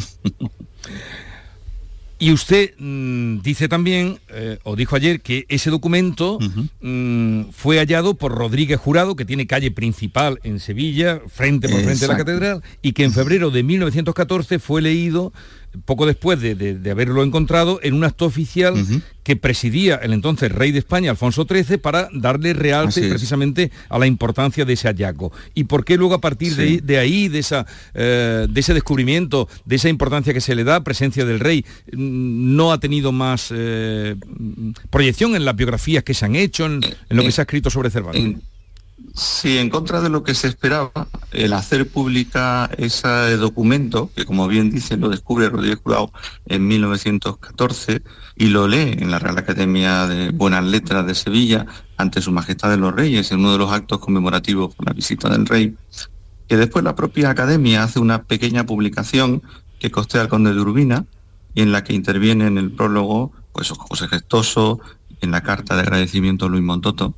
Y usted mmm, dice también, eh, o dijo ayer, que ese documento uh-huh. mmm, fue hallado por Rodríguez Jurado, que tiene calle principal en Sevilla, frente por frente Exacto. a la catedral, y que en febrero de mil novecientos catorce fue leído, poco después de, de, de haberlo encontrado, en un acto oficial uh-huh. que presidía el entonces rey de España, Alfonso trece, para darle realce precisamente a la importancia de ese hallazgo. ¿Y por qué luego a partir sí. de, de ahí, de, esa, eh, de ese descubrimiento, de esa importancia que se le da, presencia del rey, no ha tenido más eh, proyección en las biografías que se han hecho, en, en lo que se ha escrito sobre Cervantes? En, sí, en contra de lo que se esperaba, el hacer pública ese documento, que como bien dice lo descubre Rodríguez Jurado en mil novecientos catorce y lo lee en la Real Academia de Buenas Letras de Sevilla ante Su Majestad de los Reyes, en uno de los actos conmemorativos por la visita del rey, que después la propia Academia hace una pequeña publicación que costea al conde de Urbina, y en la que interviene en el prólogo pues José Gestoso, en la carta de agradecimiento Luis Montoto.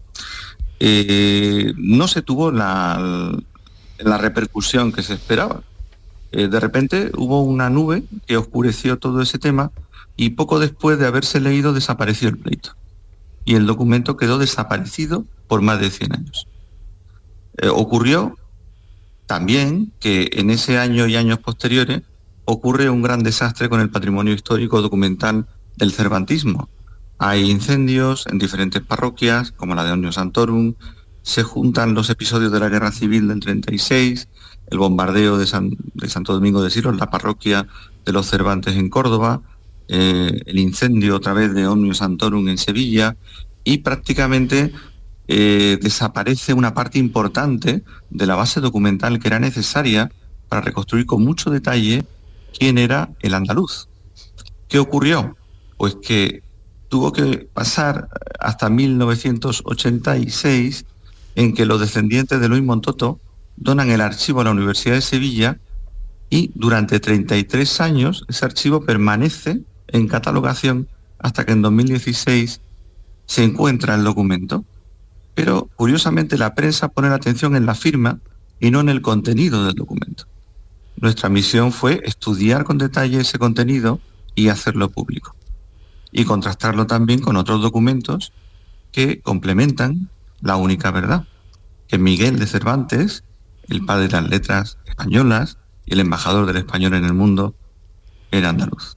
Eh, no se tuvo la, la repercusión que se esperaba. Eh, de repente hubo una nube que oscureció todo ese tema y poco después de haberse leído desapareció el pleito. Y el documento quedó desaparecido por más de cien años. Eh, ocurrió también que en ese año y años posteriores ocurre un gran desastre con el patrimonio histórico documental del cervantismo. Hay incendios en diferentes parroquias, como la de Omnium Sanctorum, se juntan los episodios de la Guerra Civil del treinta y seis, el bombardeo de, San, de Santo Domingo de Silos, la parroquia de los Cervantes en Córdoba, eh, el incendio otra vez de Omnium Sanctorum en Sevilla, y prácticamente eh, desaparece una parte importante de la base documental que era necesaria para reconstruir con mucho detalle quién era el andaluz. ¿Qué ocurrió? Pues que tuvo que pasar hasta mil novecientos ochenta y seis en que los descendientes de Luis Montoto donan el archivo a la Universidad de Sevilla y durante treinta y tres años ese archivo permanece en catalogación hasta que en dos mil dieciséis se encuentra el documento. Pero curiosamente la prensa pone la atención en la firma y no en el contenido del documento. Nuestra misión fue estudiar con detalle ese contenido y hacerlo público. Y contrastarlo también con otros documentos que complementan la única verdad, que Miguel de Cervantes, el padre de las letras españolas y el embajador del español en el mundo, era andaluz.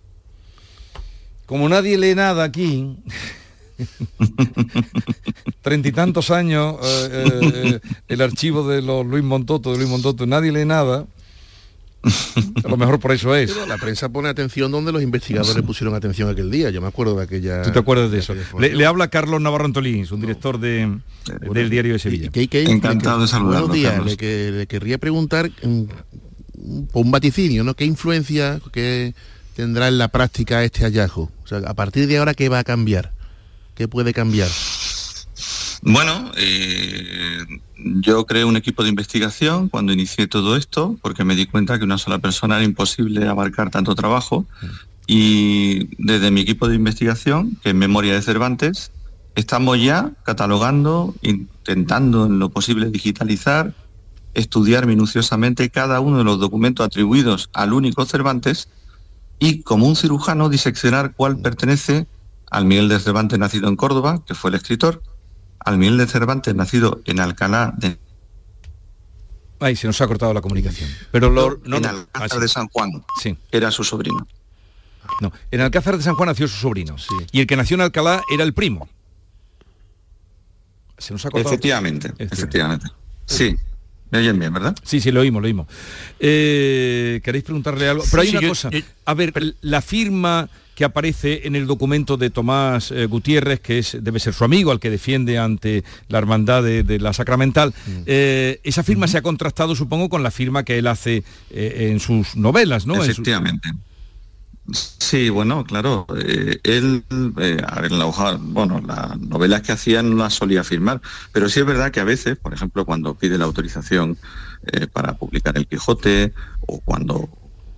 Como nadie lee nada aquí, treinta y tantos años, eh, eh, el archivo de los Luis Montoto, de Luis Montoto, nadie lee nada. A lo mejor por eso es. Pero la prensa pone atención donde los investigadores pusieron atención aquel día. Yo me acuerdo de aquella... ¿Tú te acuerdas de eso? Le, le habla Carlos Navarro Antolín, un director de, bueno, del Diario de Sevilla. Que, que, Encantado de saludarlo. Buenos días. Le, que, le querría preguntar un, un vaticinio, ¿no? ¿Qué influencia que tendrá en la práctica este hallazgo? O sea, a partir de ahora, ¿qué va a cambiar? ¿Qué puede cambiar? Bueno, eh, yo creé un equipo de investigación cuando inicié todo esto, porque me di cuenta que una sola persona era imposible abarcar tanto trabajo, Y desde mi equipo de investigación, que es Memoria de Cervantes, estamos ya catalogando, intentando en lo posible digitalizar, estudiar minuciosamente cada uno de los documentos atribuidos al único Cervantes y, como un cirujano, diseccionar cuál pertenece al Miguel de Cervantes nacido en Córdoba, que fue el escritor, al Miguel de Cervantes nacido en Alcalá de... Ay, se nos ha cortado la comunicación. Pero lo, no, en no, Alcázar ah, sí. de San Juan, sí. era su sobrino. No, en Alcázar de San Juan nació su sobrino. Sí. Y el que nació en Alcalá era el primo. Se nos ha cortado. Efectivamente, efectivamente. Sí. ¿Me oyen bien, verdad? Sí, sí, lo oímos, lo oímos. Eh, ¿Queréis preguntarle algo? Pero Sí, hay sí, una yo- cosa. yo- A ver, la firma que aparece en el documento de Tomás eh, Gutiérrez, que es debe ser su amigo, al que defiende ante la hermandad de, de la Sacramental, eh, esa firma se ha contrastado, supongo, con la firma que él hace eh, en sus novelas, ¿no? En su- Efectivamente. Sí, bueno, claro. eh, él, eh, a ver, la hoja, bueno, las novelas que hacía no las solía firmar, pero sí es verdad que a veces, por ejemplo, cuando pide la autorización eh, para publicar El Quijote, o cuando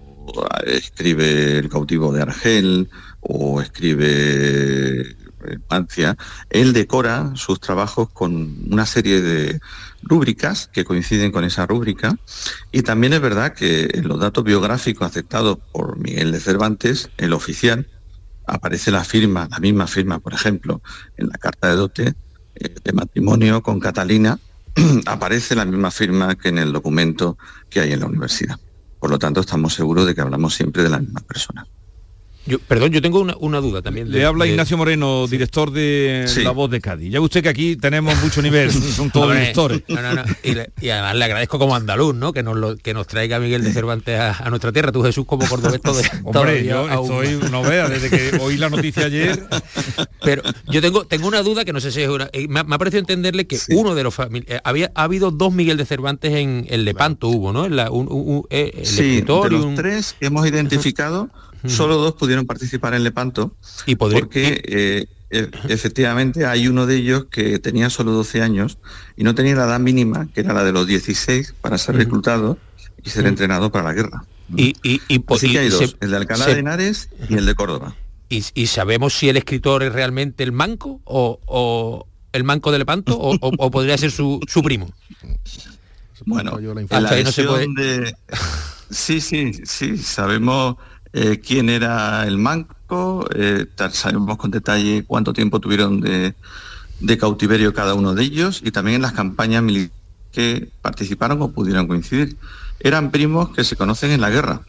escribe El cautivo de Argel, o escribe Mancia, él decora sus trabajos con una serie de rúbricas que coinciden con esa rúbrica, y también es verdad que en los datos biográficos aceptados por Miguel de Cervantes, el oficial, aparece la firma, la misma firma, por ejemplo, en la carta de dote eh, de matrimonio con Catalina, aparece la misma firma que en el documento que hay en la universidad. Por lo tanto, estamos seguros de que hablamos siempre de la misma persona. Yo, perdón, yo tengo una, una duda también. Le de- habla de- Ignacio Moreno, director de Sí. La Voz de Cádiz. Ya usted que aquí tenemos mucho nivel, son todos Hombre, directores. No, no, no. Y, le- y además le agradezco como andaluz, ¿no? Que nos lo, que nos traiga Miguel de Cervantes a, a nuestra tierra. Tú, Jesús, como cordobés todo. Hombre, todavía yo aún estoy, no vea, desde que oí la noticia ayer. Pero yo tengo tengo una duda que no sé si es una... eh, Me ha, me ha parecido entenderle que uno de los familiares... había ha habido dos Miguel de Cervantes en el Lepanto, hubo, ¿no? En la- un- un- un- eh, el Sí, escritor de y los un... tres que hemos identificado, solo dos pudieron participar en Lepanto, ¿Y podría- porque eh, e- efectivamente hay uno de ellos que tenía solo doce años y no tenía la edad mínima, que era la de los dieciséis, para ser Ujú. reclutado y ser Ujú. entrenado para la guerra. Y, y, y, po- Así y que hay dos, se- el de Alcalá se- de Henares y el de Córdoba. y, y sabemos si el escritor es realmente el manco o, o el manco de Lepanto o, o- o podría ser su, su primo. Bueno, en la Hasta ahí no se versión puede- de... Sí, sí, sí, sabemos eh, quién era el manco, eh, ta- sabemos con detalle cuánto tiempo tuvieron de, de cautiverio cada uno de ellos, y también en las campañas militares que participaron o pudieron coincidir. Eran primos que se conocen en la guerra.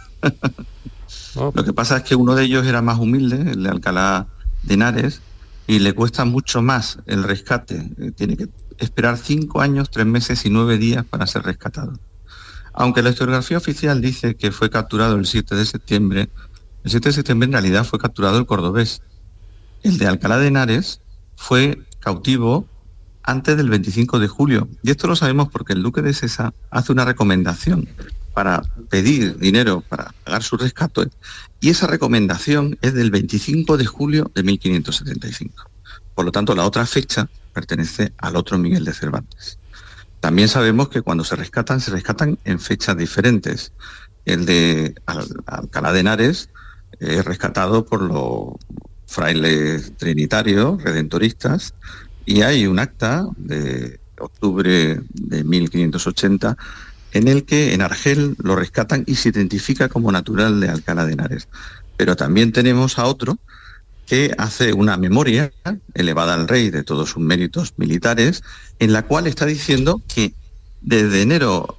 Lo que pasa es que uno de ellos era más humilde, el de Alcalá de Henares, y le cuesta mucho más el rescate. Eh, Tiene que esperar cinco años, tres meses y nueve días para ser rescatado. Aunque la historiografía oficial dice que fue capturado el siete de septiembre, el siete de septiembre en realidad fue capturado el cordobés. El de Alcalá de Henares fue cautivo antes del veinticinco de julio. Y esto lo sabemos porque el duque de Sesa hace una recomendación para pedir dinero para pagar su rescate, y esa recomendación es del veinticinco de julio de mil quinientos setenta y cinco. Por lo tanto, la otra fecha pertenece al otro Miguel de Cervantes. También sabemos que cuando se rescatan, se rescatan en fechas diferentes. El de Al- Alcalá de Henares es rescatado por los frailes trinitarios, redentoristas, y hay un acta de octubre de mil quinientos ochenta en el que en Argel lo rescatan y se identifica como natural de Alcalá de Henares. Pero también tenemos a otro que hace una memoria elevada al rey de todos sus méritos militares, en la cual está diciendo que desde enero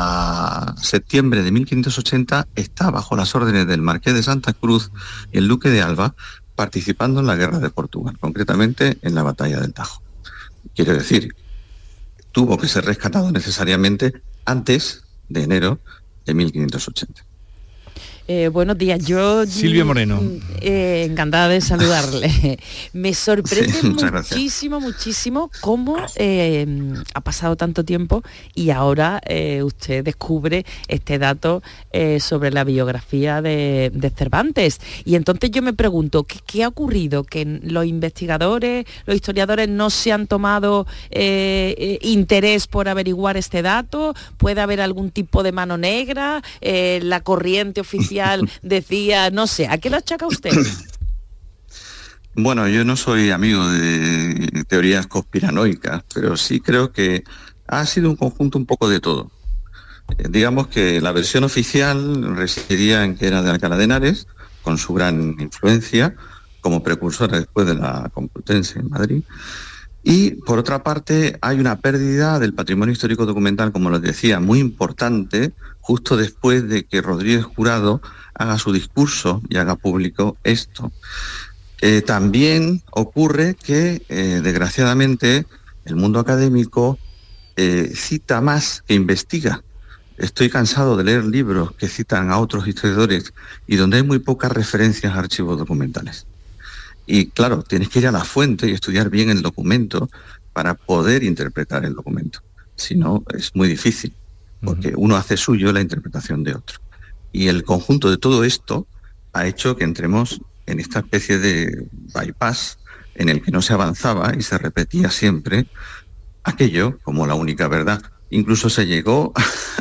a septiembre de mil quinientos ochenta está bajo las órdenes del Marqués de Santa Cruz y el Duque de Alba, participando en la guerra de Portugal, concretamente en la batalla del Tajo. Quiere decir, tuvo que ser rescatado necesariamente antes de enero de mil quinientos ochenta. Eh, buenos días, yo... Silvia Moreno. Eh, encantada de saludarle. Me sorprende Sí, muchas gracias. muchísimo, muchísimo cómo eh, ha pasado tanto tiempo y ahora eh, usted descubre este dato eh, sobre la biografía de, de Cervantes. Y entonces yo me pregunto, ¿qué, qué ha ocurrido? ¿Que los investigadores, los historiadores no se han tomado eh, eh, interés por averiguar este dato? ¿Puede haber algún tipo de mano negra? Eh, ¿La corriente oficial oficial decía, no sé, ¿a qué lo achaca usted? Bueno, yo no soy amigo de teorías conspiranoicas, pero sí creo que ha sido un conjunto un poco de todo. Eh, digamos que la versión oficial residía en que era de Alcalá de Henares, con su gran influencia, como precursora después de la Complutense en Madrid. Y, por otra parte, hay una pérdida del patrimonio histórico documental, como les decía, muy importante, justo después de que Rodríguez Jurado haga su discurso y haga público esto. Eh, también ocurre que, eh, desgraciadamente, el mundo académico eh, cita más que investiga. Estoy cansado de leer libros que citan a otros historiadores y donde hay muy pocas referencias a archivos documentales. Y claro, tienes que ir a la fuente y estudiar bien el documento para poder interpretar el documento. Si no, es muy difícil, porque uno hace suyo la interpretación de otro. Y el conjunto de todo esto ha hecho que entremos en esta especie de bypass en el que no se avanzaba y se repetía siempre aquello como la única verdad. Incluso se llegó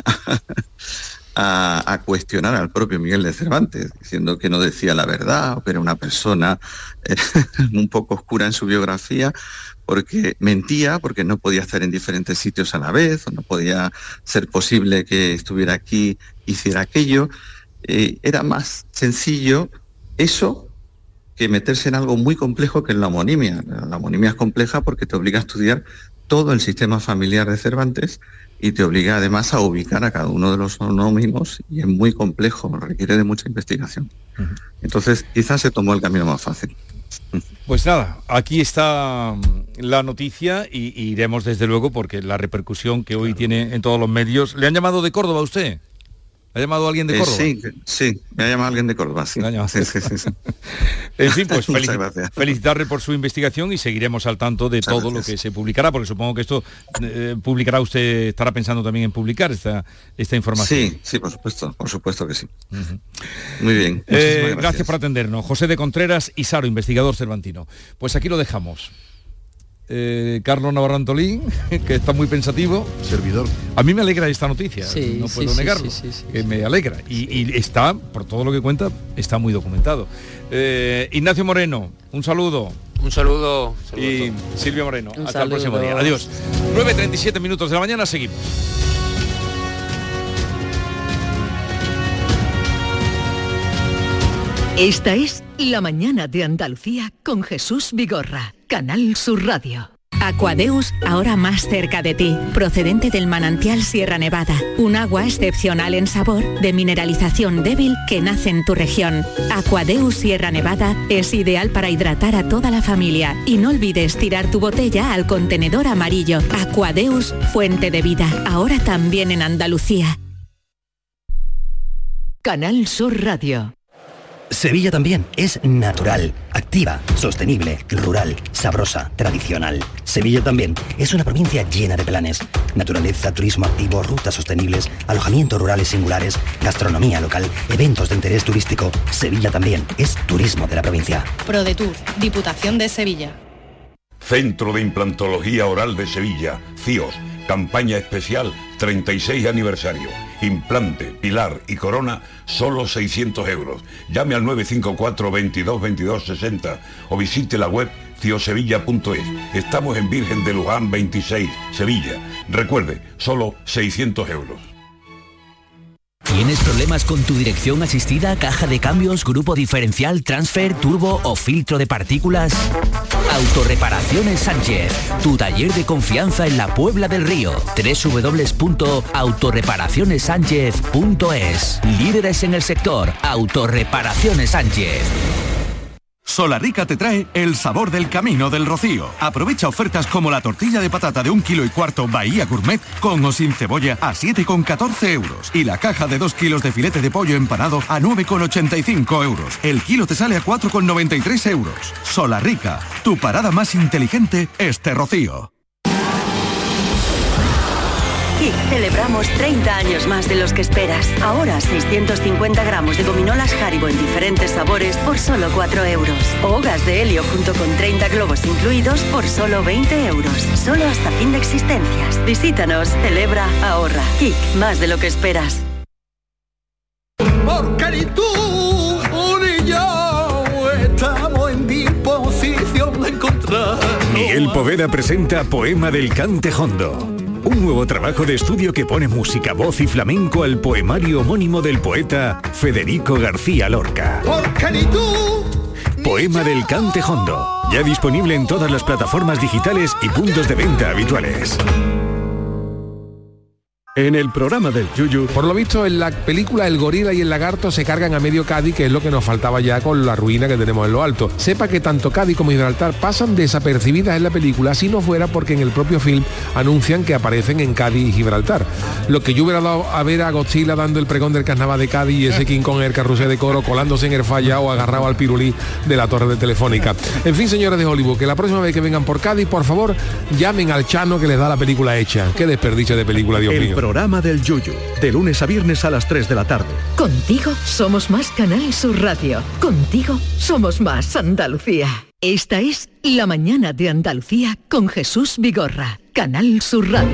a, a cuestionar al propio Miguel de Cervantes, diciendo que no decía la verdad, o que era una persona eh, un poco oscura en su biografía, porque mentía, porque no podía estar en diferentes sitios a la vez, o no podía ser posible que estuviera aquí, hiciera aquello. Eh, era más sencillo eso que meterse en algo muy complejo que es la homonimia. La homonimia es compleja porque te obliga a estudiar todo el sistema familiar de Cervantes y te obliga además a ubicar a cada uno de los homónimos, y es muy complejo, requiere de mucha investigación. Uh-huh. Entonces quizás se tomó el camino más fácil. Pues nada, aquí está la noticia y, y iremos desde luego, porque la repercusión que hoy claro. tiene en todos los medios. ¿Le han llamado de Córdoba a usted? ¿Ha llamado alguien de Córdoba? Eh, sí, sí, me ha llamado alguien de Córdoba, sí. sí, sí, sí, sí. En fin, pues felici- felicitarle por su investigación y seguiremos al tanto de Muchas todo gracias. Lo que se publicará, porque supongo que esto eh, publicará usted, estará pensando también en publicar esta, esta información. Sí, sí, por supuesto, por supuesto que sí. Uh-huh. Muy bien. Eh, gracias. gracias por atendernos. José de Contreras y Saro, investigador cervantino. Pues aquí lo dejamos. Eh, Carlos Navarro Antolín, que está muy pensativo. Servidor. A mí me alegra esta noticia, sí, no puedo sí, negarlo, sí, sí, sí, que sí. me alegra. Y, y está, por todo lo que cuenta, está muy documentado. Eh, Ignacio Moreno, un saludo. Un saludo. saludo y Silvia Moreno, un hasta saludo. el próximo día. Adiós. nueve treinta y siete minutos de la mañana, seguimos. Esta es La Mañana de Andalucía con Jesús Vigorra, Canal Sur Radio. Aquadeus, ahora más cerca de ti, procedente del manantial Sierra Nevada, un agua excepcional en sabor, de mineralización débil que nace en tu región. Aquadeus Sierra Nevada es ideal para hidratar a toda la familia, y no olvides tirar tu botella al contenedor amarillo. Aquadeus, fuente de vida, ahora también en Andalucía. Canal Sur Radio. Sevilla también es natural, activa, sostenible, rural, sabrosa, tradicional. Sevilla también es una provincia llena de planes. Naturaleza, turismo activo, rutas sostenibles, alojamientos rurales singulares, gastronomía local, eventos de interés turístico. Sevilla también es turismo de la provincia. ProDetour, Diputación de Sevilla. Centro de Implantología Oral de Sevilla, CIOS, campaña especial treinta y seis aniversario. Implante, pilar y corona, solo seiscientos euros. Llame al nueve cinco cuatro, veintidós, veintidós, sesenta o visite la web ciosevilla punto es. Estamos en Virgen de Luján veintiséis, Sevilla. Recuerde, solo seiscientos euros. ¿Tienes problemas con tu dirección asistida, caja de cambios, grupo diferencial, transfer, turbo o filtro de partículas? Autorreparaciones Sánchez, tu taller de confianza en la Puebla del Río. doble u doble u doble u punto autorreparaciones sánchez punto es. Líderes en el sector, Autorreparaciones Sánchez. Solarrica te trae el sabor del Camino del Rocío. Aprovecha ofertas como la tortilla de patata de un kilo y cuarto Bahía Gourmet con o sin cebolla a siete con catorce euros. Y la caja de dos kilos de filete de pollo empanado a nueve con ochenta y cinco euros. El kilo te sale a cuatro con noventa y tres euros. Solarrica, tu parada más inteligente este Rocío. Kik celebramos treinta años más de los que esperas. Ahora seiscientos cincuenta gramos de gominolas Haribo en diferentes sabores por solo cuatro euros. O gas de helio junto con treinta globos incluidos por solo veinte euros. Solo hasta fin de existencias. Visítanos, celebra, ahorra. Kik, más de lo que esperas. porque ni tú ni yo estamos en disposición de encontrar. Miguel Poveda presenta Poema del Cante Jondo, un nuevo trabajo de estudio que pone música, voz y flamenco al poemario homónimo del poeta Federico García Lorca. Porque ni tú. Poema del Cante Jondo, ya disponible en todas las plataformas digitales y puntos de venta habituales. En el programa del Yuyu, por lo visto en la película El gorila y el lagarto se cargan a medio Cádiz, que es lo que nos faltaba ya con la ruina que tenemos en lo alto. Sepa que tanto Cádiz como Gibraltar pasan desapercibidas en la película, si no fuera porque en el propio film anuncian que aparecen en Cádiz y Gibraltar. Lo que yo hubiera dado a ver a Godzilla dando el pregón del carnaval de Cádiz y ese King Kong en el carrusel de coro colándose en el falla o agarrado al pirulí de la torre de Telefónica. En fin, señores de Hollywood, que la próxima vez que vengan por Cádiz, por favor, llamen al Chano que les da la película hecha. Qué desperdicio de película, Dios el mío. Programa del Yuyu, de lunes a viernes a las tres de la tarde. Contigo somos más Canal Sur Radio. Contigo somos más Andalucía. Esta es La Mañana de Andalucía con Jesús Vigorra. Canal Sur Radio.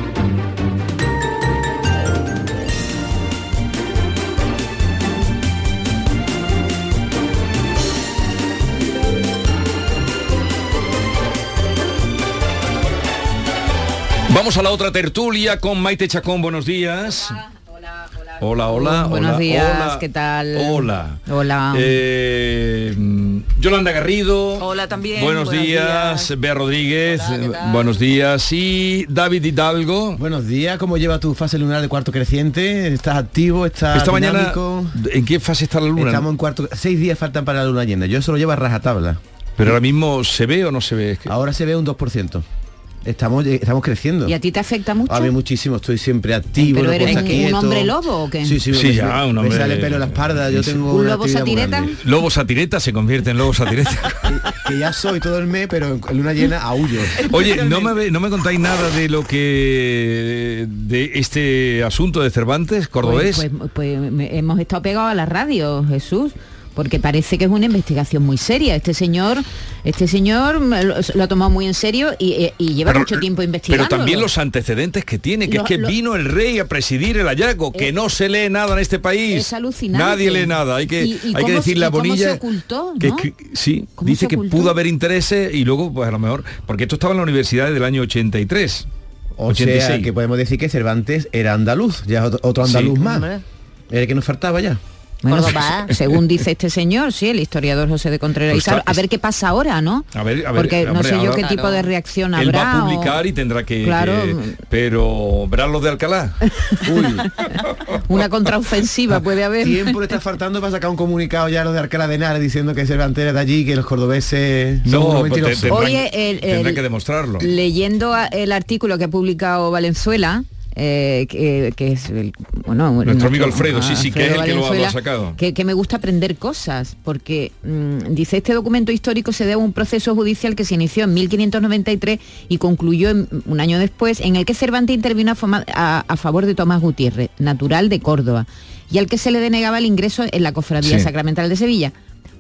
Vamos a la otra tertulia con Maite Chacón, buenos días. Hola, hola, hola. Hola, buenos hola, días, hola, ¿qué tal? Hola. Hola. Eh, Yolanda Garrido. Hola también. Buenos, buenos días. días. Bea Rodríguez. Hola, buenos días. Y David Hidalgo. Buenos días. ¿Cómo lleva tu fase lunar de cuarto creciente? ¿Estás activo? ¿Estás Esta dinámico? Mañana, ¿en qué fase está la luna? Estamos en cuarto. Seis días faltan para la luna llena. Yo eso lo llevo a rajatabla. Pero ahora mismo ¿se ve o no se ve? Es que... Ahora se ve un dos por ciento. Estamos, estamos creciendo. ¿Y a ti te afecta mucho? A mí muchísimo, estoy siempre activo. ¿Pero eres un, quieto. un hombre lobo o qué? Sí, sí, sí me, ya, un hombre... me sale pelo en la espalda, yo tengo ¿Un lobo satireta? Lobo satireta se convierte en lobo satireta. que, que ya soy todo el mes, pero en luna llena aullo. Oye, no me, no me contáis nada de lo que... de este asunto de Cervantes, cordobés. Pues, pues, pues hemos estado pegados a la radio, Jesús. Porque parece que es una investigación muy seria. Este señor, este señor lo, lo ha tomado muy en serio y, y lleva pero, mucho tiempo investigando. Pero también los antecedentes que tiene, que lo, es que lo, vino el rey a presidir el hallazgo, que eh, no se lee nada en este país. Es alucinante. Nadie lee nada. Hay que, ¿Y, y hay que decir la bonilla. ¿Cómo se ocultó? ¿No? Que, que, sí, dice que pudo haber intereses y luego, pues a lo mejor, porque esto estaba en la universidad del año ochenta y tres. O ochenta y seis. Sea, que podemos decir que Cervantes era andaluz, ya otro andaluz sí. más. Hombre. Era el que nos faltaba ya. Bueno, según dice este señor, sí, el historiador José de Contreras pues está, a ver qué pasa ahora, ¿no? A ver, a ver, porque hombre, no sé yo ahora, qué tipo claro. de reacción habrá. Él va a publicar o... y tendrá que, claro. que pero verán los de Alcalá. Uy. Una contraofensiva puede haber. Tiempo le está faltando para sacar un comunicado ya a los de Alcalá de Henares diciendo que Cervantes era de allí, que los cordobeses son no, unos pues mentirosos. tendrán, Oye, el, tendrán el, que demostrarlo. Leyendo el artículo que ha publicado Valenzuela. Eh, que, que es el, bueno, nuestro, nuestro amigo Alfredo, sí, sí, Alfredo que es el que lo, lo ha sacado. Que, que me gusta aprender cosas, porque mmm, dice, este documento histórico se debe a un proceso judicial que se inició en mil quinientos noventa y tres y concluyó en, un año después, en el que Cervantes intervino a, fama, a, a favor de Tomás Gutiérrez, natural de Córdoba, y al que se le denegaba el ingreso en la Cofradía sí. Sacramental de Sevilla.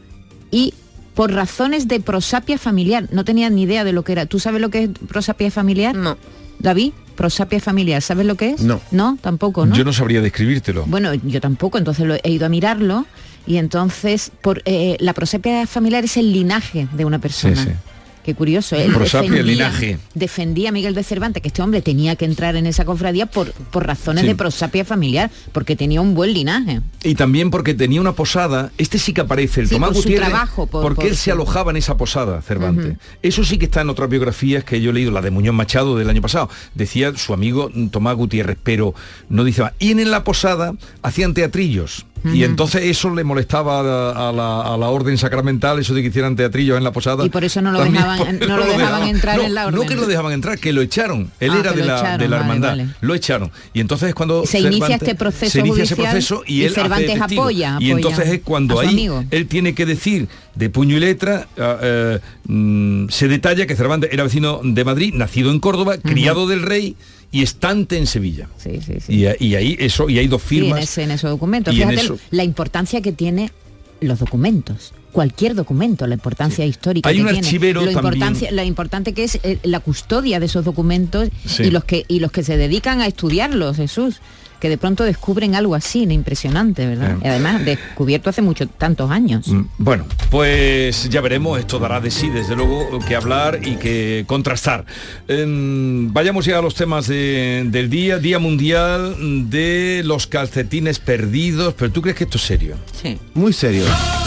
Y por razones de prosapia familiar, no tenía ni idea de lo que era. ¿Tú sabes lo que es prosapia familiar? No. David, prosapia familiar, ¿sabes lo que es? No. No, tampoco, ¿no? Yo no sabría describírtelo. Bueno, yo tampoco, entonces lo he ido a mirarlo y entonces por eh, la prosapia familiar es el linaje de una persona. Sí, sí. Qué curioso, él prosapia, defendía, el linaje. defendía a Miguel de Cervantes, que este hombre tenía que entrar en esa cofradía por, por razones sí. de prosapia familiar, porque tenía un buen linaje. Y también porque tenía una posada, este sí que aparece, el sí, Tomás por Gutiérrez, su trabajo, por, porque por él su... se alojaba en esa posada, Cervantes. Uh-huh. Eso sí que está en otras biografías que yo he leído, la de Muñoz Machado del año pasado. Decía su amigo Tomás Gutiérrez, pero no dice más. Y en la posada hacían teatrillos. Uh-huh. Y entonces eso le molestaba a la, a la orden sacramental, eso de que hicieran teatrillos en la posada. Y por eso no lo También, dejaban, no no lo dejaban, dejaban entrar no, en la orden. No que lo dejaban entrar, que lo echaron. Él ah, era de la, echaron, de la hermandad. Vale, vale. Lo echaron. Y entonces es cuando se Cervantes, inicia este proceso se inicia judicial, ese proceso y, y él Cervantes hace testigo. apoya, apoya. Y entonces es cuando ahí amigo. él tiene que decir de puño y letra, uh, uh, mm, se detalla que Cervantes era vecino de Madrid, nacido en Córdoba, uh-huh. criado del rey y estante en Sevilla. Sí, sí, sí. Y, y ahí eso y hay dos firmas. Sí, en, ese, en esos documentos. Fíjate eso... la importancia que tiene los documentos. cualquier documento, la importancia sí. histórica Hay que un tiene, archivero lo también. importancia, la importante que es eh, la custodia de esos documentos sí. y los que y los que se dedican a estudiarlos, Jesús, que de pronto descubren algo así, impresionante, ¿verdad? Eh. Y además descubierto hace muchos tantos años. Bueno, pues ya veremos, esto dará de sí, desde luego, que hablar y que contrastar. Eh, vayamos ya a los temas de, del día, Día Mundial de los Calcetines Perdidos, pero ¿tú crees que esto es serio? Sí. Muy serio.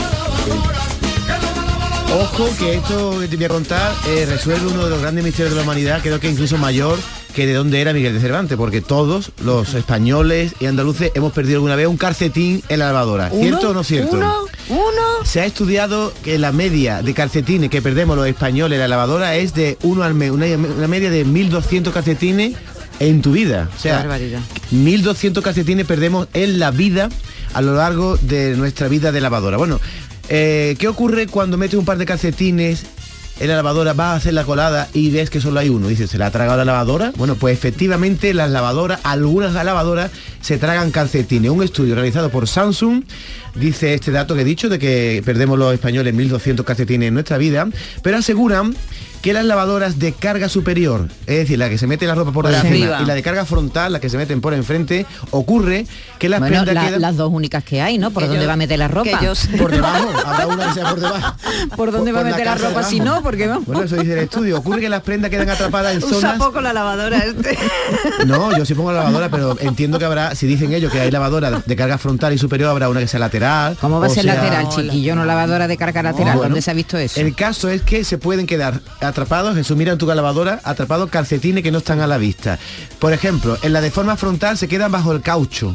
Ojo que esto que te voy a contar eh, resuelve uno de los grandes misterios de la humanidad, creo que incluso mayor que de dónde era Miguel de Cervantes, porque todos los españoles y andaluces hemos perdido alguna vez un calcetín en la lavadora. ¿Cierto o no cierto? Uno, uno. Se ha estudiado que la media de calcetines que perdemos los españoles en la lavadora es de uno al mes, una, una media de mil doscientos calcetines en tu vida. O sea, mil doscientos calcetines perdemos en la vida a lo largo de nuestra vida de lavadora. Bueno, eh, ¿qué ocurre cuando metes un par de calcetines en la lavadora, vas a hacer la colada y ves que solo hay uno? Dices, ¿se la ha tragado la lavadora? Bueno, pues efectivamente las lavadoras, algunas lavadoras se tragan calcetines. Un estudio realizado por Samsung dice este dato que he dicho de que perdemos los españoles mil doscientos calcetines en nuestra vida, pero aseguran que las lavadoras de carga superior, es decir, la que se mete la ropa por, por encima arriba, y la de carga frontal, la que se meten por enfrente, ocurre que las bueno, prendas la, quedan... las dos únicas que hay, ¿no? ¿Por que dónde yo, va a meter la ropa? Yo... Por debajo, habrá una que sea por debajo. ¿Por dónde por, va a meter la, la ropa si no? Porque vamos. Bueno, eso dice el estudio. Ocurre que las prendas quedan atrapadas en Usa zonas... poco la lavadora este. No, yo sí pongo la lavadora, pero entiendo que habrá, si dicen ellos que hay lavadora de carga frontal y superior, habrá una que sea lateral. ¿Cómo va a ser sea... lateral, chiquillo? No lavadora de carga lateral. No, bueno, ¿dónde se ha visto eso? El caso es que se pueden quedar atrapados, Jesús, mira en tu lavadora, atrapados calcetines que no están a la vista. Por ejemplo, en la de forma frontal se quedan bajo el caucho.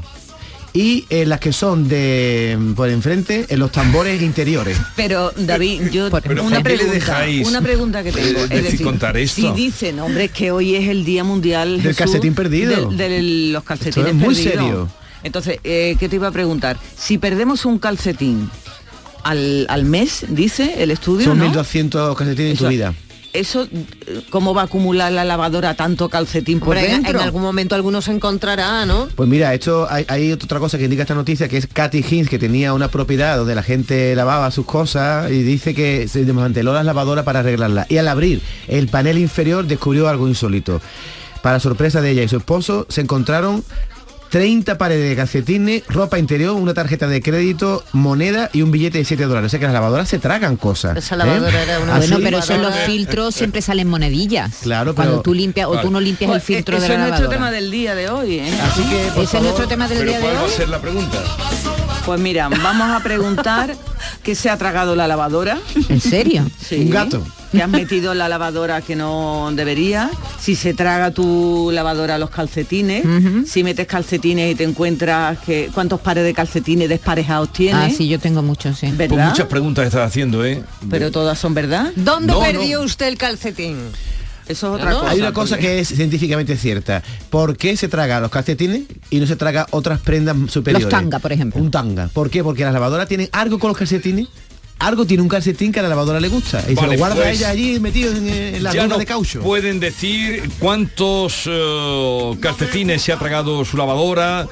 Y en las que son de por enfrente, en los tambores interiores. Pero David, yo pero una pregunta, dejáis, una pregunta que tengo. Es decir, contar esto. Si dicen, hombre, que hoy es el Día Mundial del Jesús, calcetín perdido. De, de los calcetines esto es muy perdidos. serio. Entonces, eh, ¿qué te iba a preguntar? Si perdemos un calcetín al, al mes, dice el estudio, son ¿no? mil doscientos calcetines Eso, en tu vida. Eso, ¿cómo va a acumular la lavadora tanto calcetín por Hombre, dentro? En algún momento alguno se encontrará, ¿no? Pues mira, esto hay, hay otra cosa que indica esta noticia, que es Cathy Hinz, que tenía una propiedad donde la gente lavaba sus cosas y dice que se desmanteló las lavadoras para arreglarlas. Y al abrir el panel inferior descubrió algo insólito. Para sorpresa de ella y su esposo, se encontraron treinta pares de calcetines, ropa interior, una tarjeta de crédito, moneda y un billete de siete dólares. O sea que las lavadoras se tragan cosas. Esa lavadora ¿eh? era una... Bueno, pero eso en los filtros siempre salen monedillas. Claro, Cuando pero... tú limpias vale. o tú no limpias Pues el filtro eso de la es lavadora. nuestro tema del día de hoy, ¿eh? Así que, por Ese favor, es nuestro tema del pero día de ¿cuál hoy. va a ser la pregunta? Pues mira, vamos a preguntar qué se ha tragado la lavadora. ¿En serio? Sí. Un gato. Que has metido en la lavadora que no debería. Si se traga tu lavadora los calcetines. Uh-huh. Si metes calcetines y te encuentras que cuántos pares de calcetines desparejados tienes. Ah, sí, yo tengo muchos, sí. Pues muchas preguntas estás haciendo, ¿eh? Pero todas son verdad. ¿Dónde no, perdió no. usted el calcetín? Eso es otra ¿No? cosa. Hay una cosa porque... que es científicamente cierta. ¿Por qué se traga los calcetines y no se traga otras prendas superiores? Los tanga, por ejemplo. Un tanga. ¿Por qué? Porque las lavadoras tienen algo con los calcetines. Algo tiene un calcetín que a la lavadora le gusta y vale, se lo guarda pues, ella allí metido en, en la luna no de caucho. Pueden decir cuántos uh, calcetines se ha tragado su lavadora,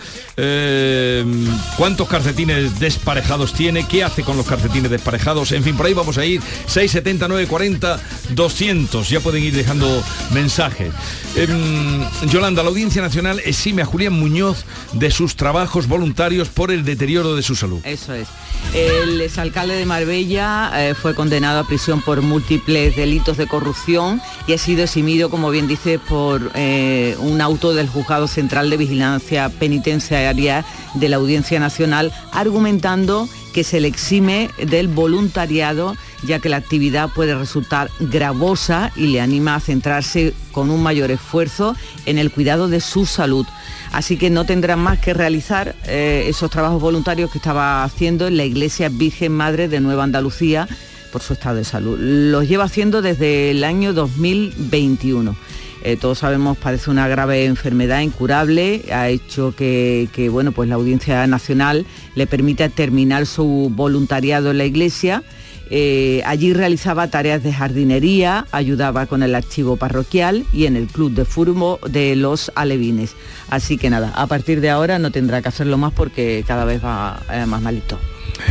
eh, cuántos calcetines desparejados tiene, qué hace con los calcetines desparejados, en fin, por ahí vamos a ir. Seis setenta nueve cuarenta doscientos, ya pueden ir dejando mensajes. eh, Yolanda, la Audiencia Nacional exime a Julián Muñoz de sus trabajos voluntarios por el deterioro de su salud. Eso es. El exalcalde de Marbella eh, fue condenado a prisión por múltiples delitos de corrupción y ha sido eximido, como bien dice, por eh, un auto del Juzgado Central de Vigilancia Penitenciaria de la Audiencia Nacional, argumentando que se le exime del voluntariado, ya que la actividad puede resultar gravosa, y le anima a centrarse con un mayor esfuerzo en el cuidado de su salud. Así que no tendrán más que realizar eh, esos trabajos voluntarios que estaba haciendo en la Iglesia Virgen Madre de Nueva Andalucía por su estado de salud. Los lleva haciendo desde el año dos mil veintiuno. Eh, todos sabemos, padece una grave enfermedad incurable, ha hecho que, que bueno, pues la Audiencia Nacional le permita terminar su voluntariado en la Iglesia. Eh, allí realizaba tareas de jardinería, ayudaba con el archivo parroquial y en el club de fútbol de los alevines. Así que nada, a partir de ahora no tendrá que hacerlo más porque cada vez va eh, más malito.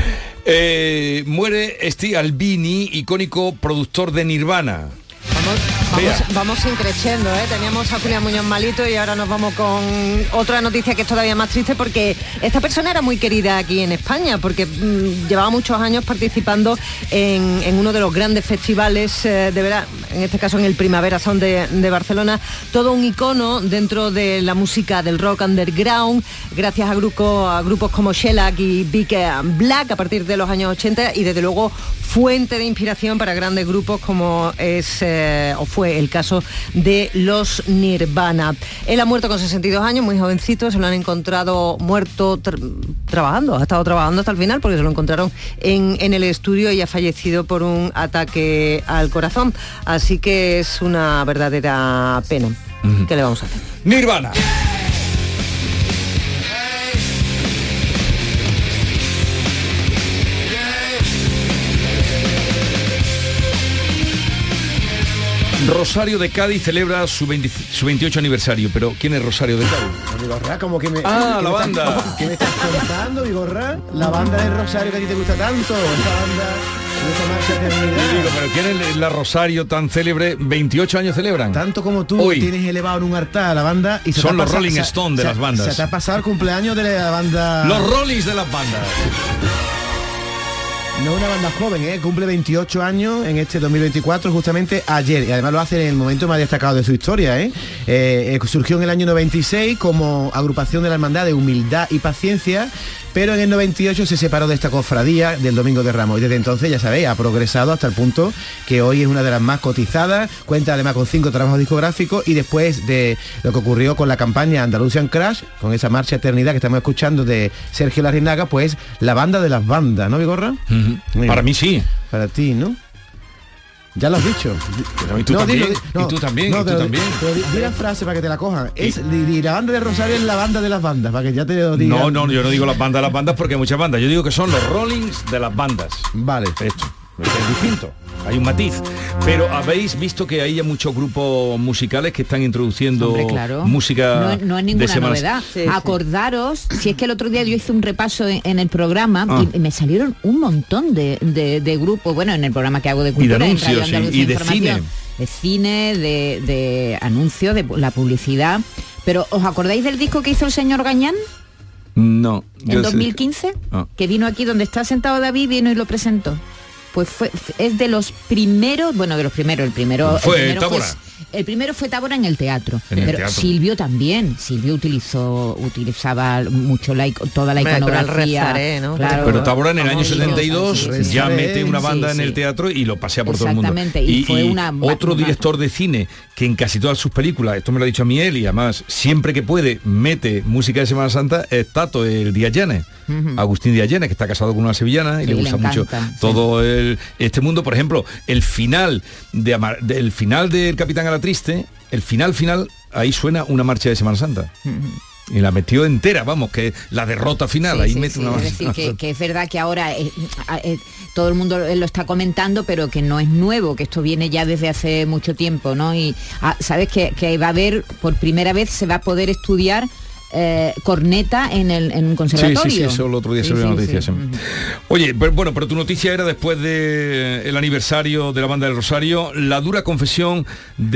Eh, muere Steve Albini, icónico productor de Nirvana. Vamos, vamos increciendo, ¿eh? Teníamos a Julián Muñoz malito y ahora nos vamos con otra noticia que es todavía más triste, porque esta persona era muy querida aquí en España, porque mmm, llevaba muchos años participando en, en uno de los grandes festivales eh, de verano, en este caso en el Primavera Sound de, de Barcelona, todo un icono dentro de la música del rock underground, gracias a, grupo, a grupos como Shellac y Big Black a partir de los años ochenta, y desde luego fuente de inspiración para grandes grupos como es eh, o fue el caso de los Nirvana. Él ha muerto con sesenta y dos años, muy jovencito, se lo han encontrado muerto tra trabajando, ha estado trabajando hasta el final porque se lo encontraron en, en el estudio y ha fallecido por un ataque al corazón. Así que es una verdadera pena. Uh-huh. ¿Qué le vamos a hacer? Nirvana. Rosario de Cádiz celebra su, veinte, su veintiocho aniversario, pero ¿quién es Rosario de Cádiz? Vigorra, como que me... Ah, que la me banda. Estás, ¿Qué me estás contando, Vigorra? La banda de Rosario que a ti te gusta tanto, esa banda... Yo digo, pero ¿quién es la Rosario tan célebre? veintiocho años celebran. Tanto como tú Hoy. Tienes elevado en un altar a la banda y se son te los pasado, Rolling se, Stone de se, las bandas. Se te ha pasado el cumpleaños de la banda. Los Rollings de las bandas. No es una banda joven, ¿eh? Cumple veintiocho años en este dos mil veinticuatro, justamente ayer, y además lo hace en el momento más destacado de su historia, ¿eh? Eh, eh, surgió en el año noventa y seis como agrupación de la Hermandad de Humildad y Paciencia, pero en el noventa y ocho se separó de esta cofradía del Domingo de Ramos, y desde entonces, ya sabéis, ha progresado hasta el punto que hoy es una de las más cotizadas, cuenta además con cinco trabajos discográficos, y después de lo que ocurrió con la campaña Andalusian Crash, con esa marcha Eternidad que estamos escuchando de Sergio Larrinaga, pues la banda de las bandas, ¿no, Vigorra? Uh-huh. Para mí sí. Para ti, ¿no? Ya lo has dicho. Pero, ¿y tú no, también? Dilo, no, ¿Y tú también? No, ¿Y tú pero, también? Pero, di la frase para que te la cojan. Es y, y la banda de Rosario es la banda de las bandas, para que ya te lo diga. No, no, yo no digo las bandas de las bandas porque hay muchas bandas. Yo digo que son los Rollings de las bandas. Vale. Esto. Es distinto. Hay un matiz. Pero habéis visto que hay ya muchos grupos musicales que están introduciendo Hombre, claro. música. No, no es ninguna novedad. Sí, Acordaros, sí. Si es que el otro día yo hice un repaso en, en el programa ah. y, y me salieron un montón de, de, de grupos, bueno, en el programa que hago de cultura, y de anuncios, en Radio Andalucía y de Información, cine. De cine, de, de anuncios, de la publicidad. Pero ¿os acordáis del disco que hizo el señor Gañán? No. En dos mil quince, ah. que vino aquí donde está sentado David, vino y lo presentó. Pues fue, es de los primeros, bueno, de los primeros, el primero fue el primero Tábora. Fue, el primero fue Tábora en el teatro, en el pero teatro. Silvio también, Silvio utilizó utilizaba mucho la, toda la iconografía, rezaré, ¿no? Claro, pero Tábora en el año setenta y dos sí, sí, ya sí, mete una banda sí, en el sí. teatro y lo pasea por todo el mundo. Exactamente, y, y fue una otro una, director de cine que en casi todas sus películas, esto me lo ha dicho a mí él, y además siempre que puede mete música de Semana Santa, es Tato, el Diayane, uh-huh. Agustín Diayane, que está casado con una sevillana y sí, le gusta le mucho sí. todo el, este mundo. Por ejemplo, el final de Amar, del final del Capitán Alatriste, el final final, ahí suena una marcha de Semana Santa. Uh-huh. Y la metió entera, vamos, que la derrota final, sí, ahí sí, mete sí, una marcha. Es decir, que, que es verdad que ahora eh, eh, todo el mundo lo está comentando, pero que no es nuevo, que esto viene ya desde hace mucho tiempo, ¿no? Y ah, sabes que, que va a haber, por primera vez se va a poder estudiar Eh, corneta en, el, en un conservatorio. Sí, sí, sí, eso el otro día sí, se vio sí, la noticia. sí. Sí. Oye, pero, bueno, pero tu noticia era después del aniversario de la banda del Rosario, la dura confesión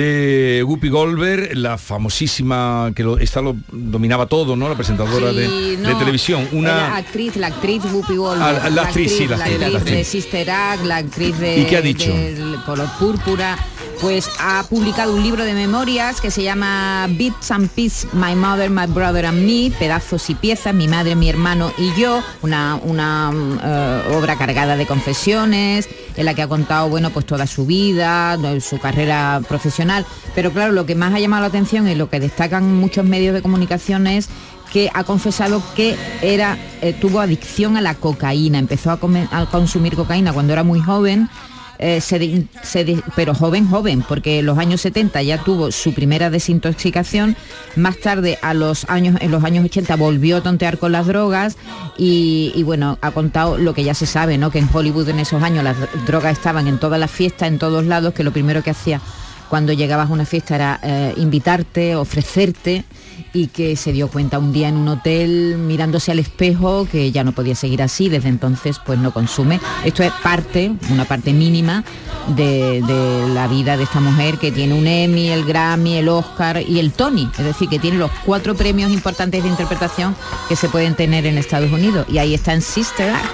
de Whoopi Goldberg, la famosísima, que lo, esta lo dominaba todo, ¿no? La presentadora sí, de, no, de televisión. Una la actriz, la actriz Whoopi Goldberg. Ah, la, la actriz, sí, la, la actriz, actriz la actriz de Sister Act, la actriz de, ¿Y qué ha dicho? del Color Púrpura. Pues ha publicado un libro de memorias que se llama Bits and Pieces, My Mother, My Brother and Me, pedazos y piezas, mi madre, mi hermano y yo, una, una uh, obra cargada de confesiones, en la que ha contado, bueno, pues toda su vida, su carrera profesional, pero claro, lo que más ha llamado la atención y lo que destacan muchos medios de comunicación es que ha confesado que era eh, tuvo adicción a la cocaína, empezó a, comer, a consumir cocaína cuando era muy joven. Eh, se de, se de, pero joven, joven, porque en los años setenta ya tuvo su primera desintoxicación, más tarde a los años, en los años ochenta volvió a tontear con las drogas y, y bueno, ha contado lo que ya se sabe, ¿no? Que en Hollywood en esos años las drogas estaban en todas las fiestas, en todos lados, que lo primero que hacía cuando llegabas a una fiesta era eh, invitarte, ofrecerte, y que se dio cuenta un día en un hotel mirándose al espejo que ya no podía seguir así. Desde entonces pues no consume. Esto es parte, una parte mínima de, de la vida de esta mujer, que tiene un Emmy, el Grammy, el Oscar y el Tony, es decir, que tiene los cuatro premios importantes de interpretación que se pueden tener en Estados Unidos, y ahí está en Sister Act.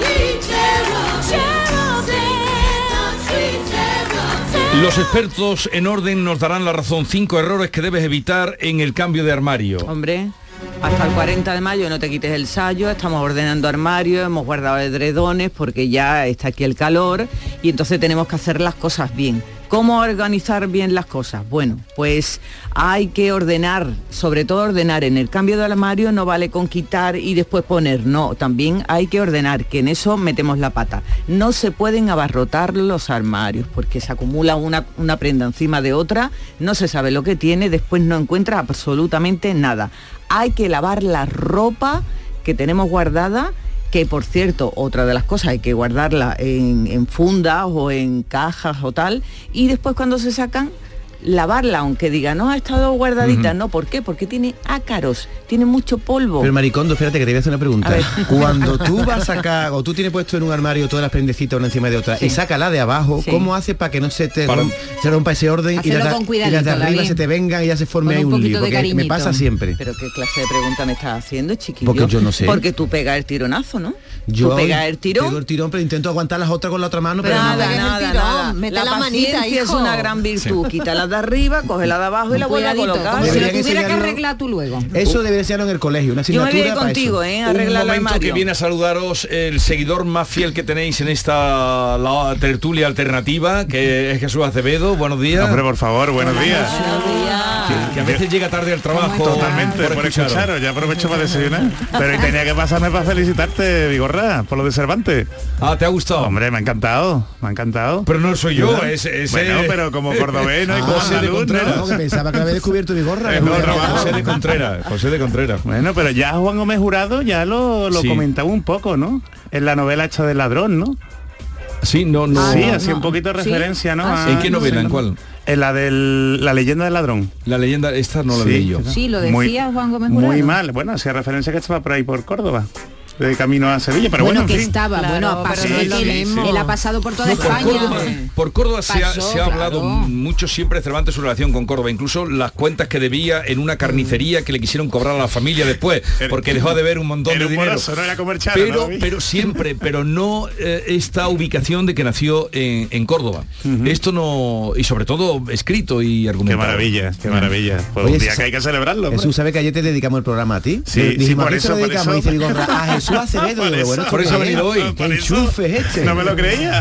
Los expertos en orden nos darán la razón. Cinco errores que debes evitar en el cambio de armario. Hombre, hasta el cuarenta de mayo no te quites el sayo, estamos ordenando armarios, hemos guardado edredones porque ya está aquí el calor y entonces tenemos que hacer las cosas bien. ¿Cómo organizar bien las cosas? Bueno, pues hay que ordenar, sobre todo ordenar. En el cambio de armario no vale con quitar y después poner, no, también hay que ordenar, que en eso metemos la pata. No se pueden abarrotar los armarios porque se acumula una, una prenda encima de otra, no se sabe lo que tiene, después no encuentra absolutamente nada. Hay que lavar la ropa que tenemos guardada, que por cierto, otra de las cosas, hay que guardarla en, en fundas o en cajas o tal, y después cuando se sacan, lavarla, aunque diga, no, ha estado guardadita. Uh-huh. No, ¿por qué? Porque tiene ácaros, tiene mucho polvo. Pero Maricondo, espérate que te voy a hacer una pregunta. Cuando tú vas a sacar, o tú tienes puesto en un armario todas las prendecitas una encima de otra, sí, y saca la de abajo, sí, ¿cómo haces para que no se te para... rompa, se rompa ese orden y las, y las de arriba se te vengan y ya se forme ahí un, un lío? Porque cariñito. Me pasa siempre. ¿Pero qué clase de pregunta me estás haciendo, chiquillo? Porque yo no sé. Porque tú pegas el tironazo, ¿no? Yo tú pegas el tirón. Pego el tirón, pero intento aguantar las otras con la otra mano, pero nada, no. nada, nada, nada. Mete la, la paciencia manita, es una gran virtud. Sí. Quita las de arriba, coge la de abajo y la vuelve a colocar. Como si lo tuviera que arreglar tú luego. Eso debería ser en el colegio, una asignatura. Yo me voy contigo, ¿eh? Arreglar un momento que viene a saludaros el seguidor más fiel que tenéis en esta la tertulia alternativa, que es Jesús Acevedo. Buenos días. Hombre, por favor, buenos Hola, días. Buenos días. Que, que a veces llega tarde al trabajo. Totalmente, por, por escucharos. Ya aprovecho para desayunar. Pero y tenía que pasarme para felicitarte, Vigorra, por lo de Cervantes. Ah, ¿te ha gustado? Hombre, me ha encantado, me ha encantado. Pero no soy yo, es, es bueno, eh, pero como cordobés, ¿no? Y ah, como José de Contreras. No, que pensaba que había descubierto Vigorra. Eh, no, no, José de Contreras, José de Contreras. Bueno, pero ya Juan Gómez Jurado ya lo, lo sí. comentaba un poco, ¿no? En la novela hecha del ladrón, ¿no? Sí, no, no. Sí, no, así no. un poquito de referencia, ¿no? Ah, sí. ¿En qué novela? ¿En cuál? En la de la leyenda del ladrón. La leyenda, esta no la sí, leí yo. Sí, lo decía muy, Juan Gómez Jurado. Muy mal, bueno, hacía referencia que estaba por ahí por Córdoba, de camino a Sevilla, pero bueno, bueno en que fin. estaba, Claro, bueno, pasó sí, él, sí, él, sí. él ha pasado por toda no, España. Por Córdoba, por Córdoba se, ha, Pasó, se ha hablado claro. mucho siempre Cervantes su relación con Córdoba, incluso las cuentas que debía en una carnicería que le quisieron cobrar a la familia después, porque dejó de ver un montón era de un dinero. Moroso, no era comercial, pero, ¿no? pero siempre, pero no eh, esta ubicación de que nació en, en Córdoba. Uh-huh. Esto no, y sobre todo escrito y argumentado. Qué maravilla, qué maravilla. Pues Oye, un día que hay que celebrarlo. Jesús, ¿sabe que ayer te dedicamos el programa a ti? Sí, Dijimos, sí, por ¿a qué eso, se lo por dedicamos? eso. Y dice Vigorra, a Jesús Acevedo. Por eso, bueno, por eso ha venido hoy. ¿Qué enchufe es este? No me lo creía.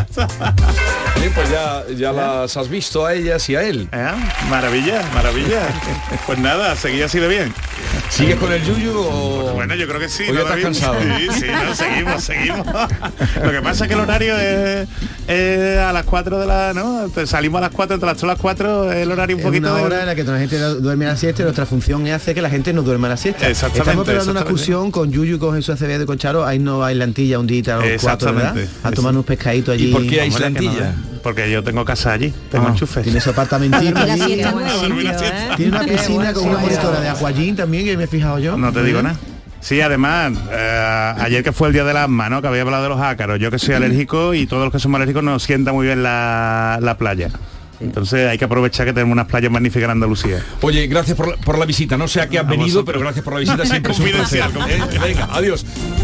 Bien, pues ya, ya las has visto a ellas y a él. ¿Eh? Maravilla, maravilla. Pues nada, seguí así de bien. ¿Sigues con el yuyu o...? Bueno, yo creo que sí. ¿O ya estás cansado? Sí, sí, no, seguimos, seguimos. Lo que pasa es que el horario es, es a las cuatro de la... ¿no? Salimos a las cuatro, entre las tres y las cuatro, el horario un es poquito... una hora de... en la que toda la gente duerme a la siesta y nuestra función es hacer que la gente no duerma a la siesta. Exactamente. Estamos preparando una excursión con Yuyu, con Jesús Acevedo y con Charo, ahí no hay Lantilla un día a los cuatro, ¿verdad? A tomar unos pescaditos allí. ¿Y por qué hay Lantilla? No, porque yo tengo casa allí, tengo ah, enchufes. Tiene su apartamentito allí. Siesta, ¿eh? Tiene una piscina con una monitora de Aquagym también, que me he fijado yo. No te digo nada. Sí, además, eh, ayer que fue el día del asma, ¿no? Que había hablado de los ácaros. Yo que soy alérgico y todos los que somos alérgicos nos sienta muy bien la, la playa. Entonces hay que aprovechar que tenemos unas playas magníficas en Andalucía. Oye, gracias por la, por la visita. No sé a qué has venido, pero gracias por la visita. Siempre es un placer. ¿Eh? Venga, adiós.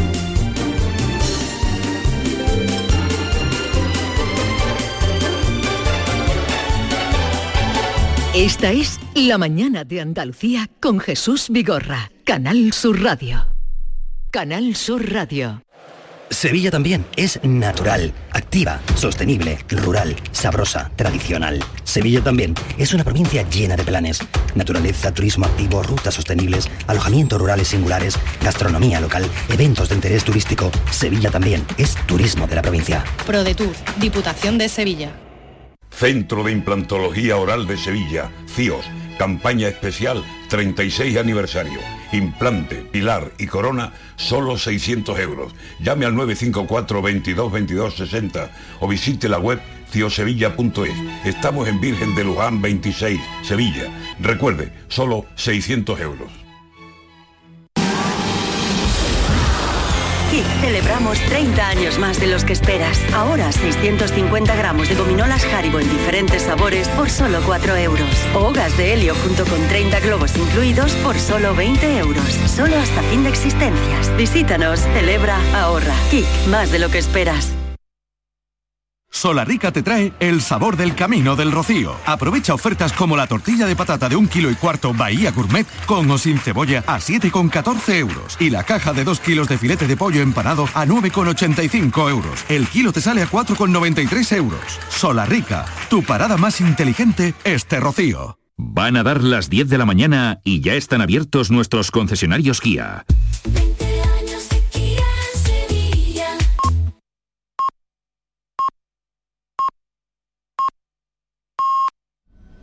Esta es La Mañana de Andalucía con Jesús Vigorra, Canal Sur Radio. Canal Sur Radio. Sevilla también es natural, activa, sostenible, rural, sabrosa, tradicional. Sevilla también es una provincia llena de planes. Naturaleza, turismo activo, rutas sostenibles, alojamientos rurales singulares, gastronomía local, eventos de interés turístico. Sevilla también es turismo de la provincia. ProDetour, Diputación de Sevilla. Centro de Implantología Oral de Sevilla, C I O S, campaña especial treinta y seis aniversario. Implante, pilar y corona, solo seiscientos euros. Llame al nueve cinco cuatro veintidós veintidós sesenta o visite la web tiosevilla punto es. Estamos en Virgen de Luján veintiséis, Sevilla. Recuerde, solo seiscientos euros. Kik celebramos treinta años más de los que esperas. Ahora seiscientos cincuenta gramos de gominolas Haribo en diferentes sabores por solo cuatro euros. O gas de helio junto con treinta globos incluidos por solo veinte euros. Solo hasta fin de existencias. Visítanos, celebra, ahorra. Kik, más de lo que esperas. Solarica te trae el sabor del Camino del Rocío. Aprovecha ofertas como la tortilla de patata de un kilo y cuarto Bahía Gourmet con o sin cebolla a siete con catorce euros. Y la caja de dos kilos de filete de pollo empanado a nueve con ochenta y cinco euros. El kilo te sale a cuatro con noventa y tres euros. Solarica, tu parada más inteligente este Rocío. Van a dar las diez de la mañana y ya están abiertos nuestros concesionarios Kia.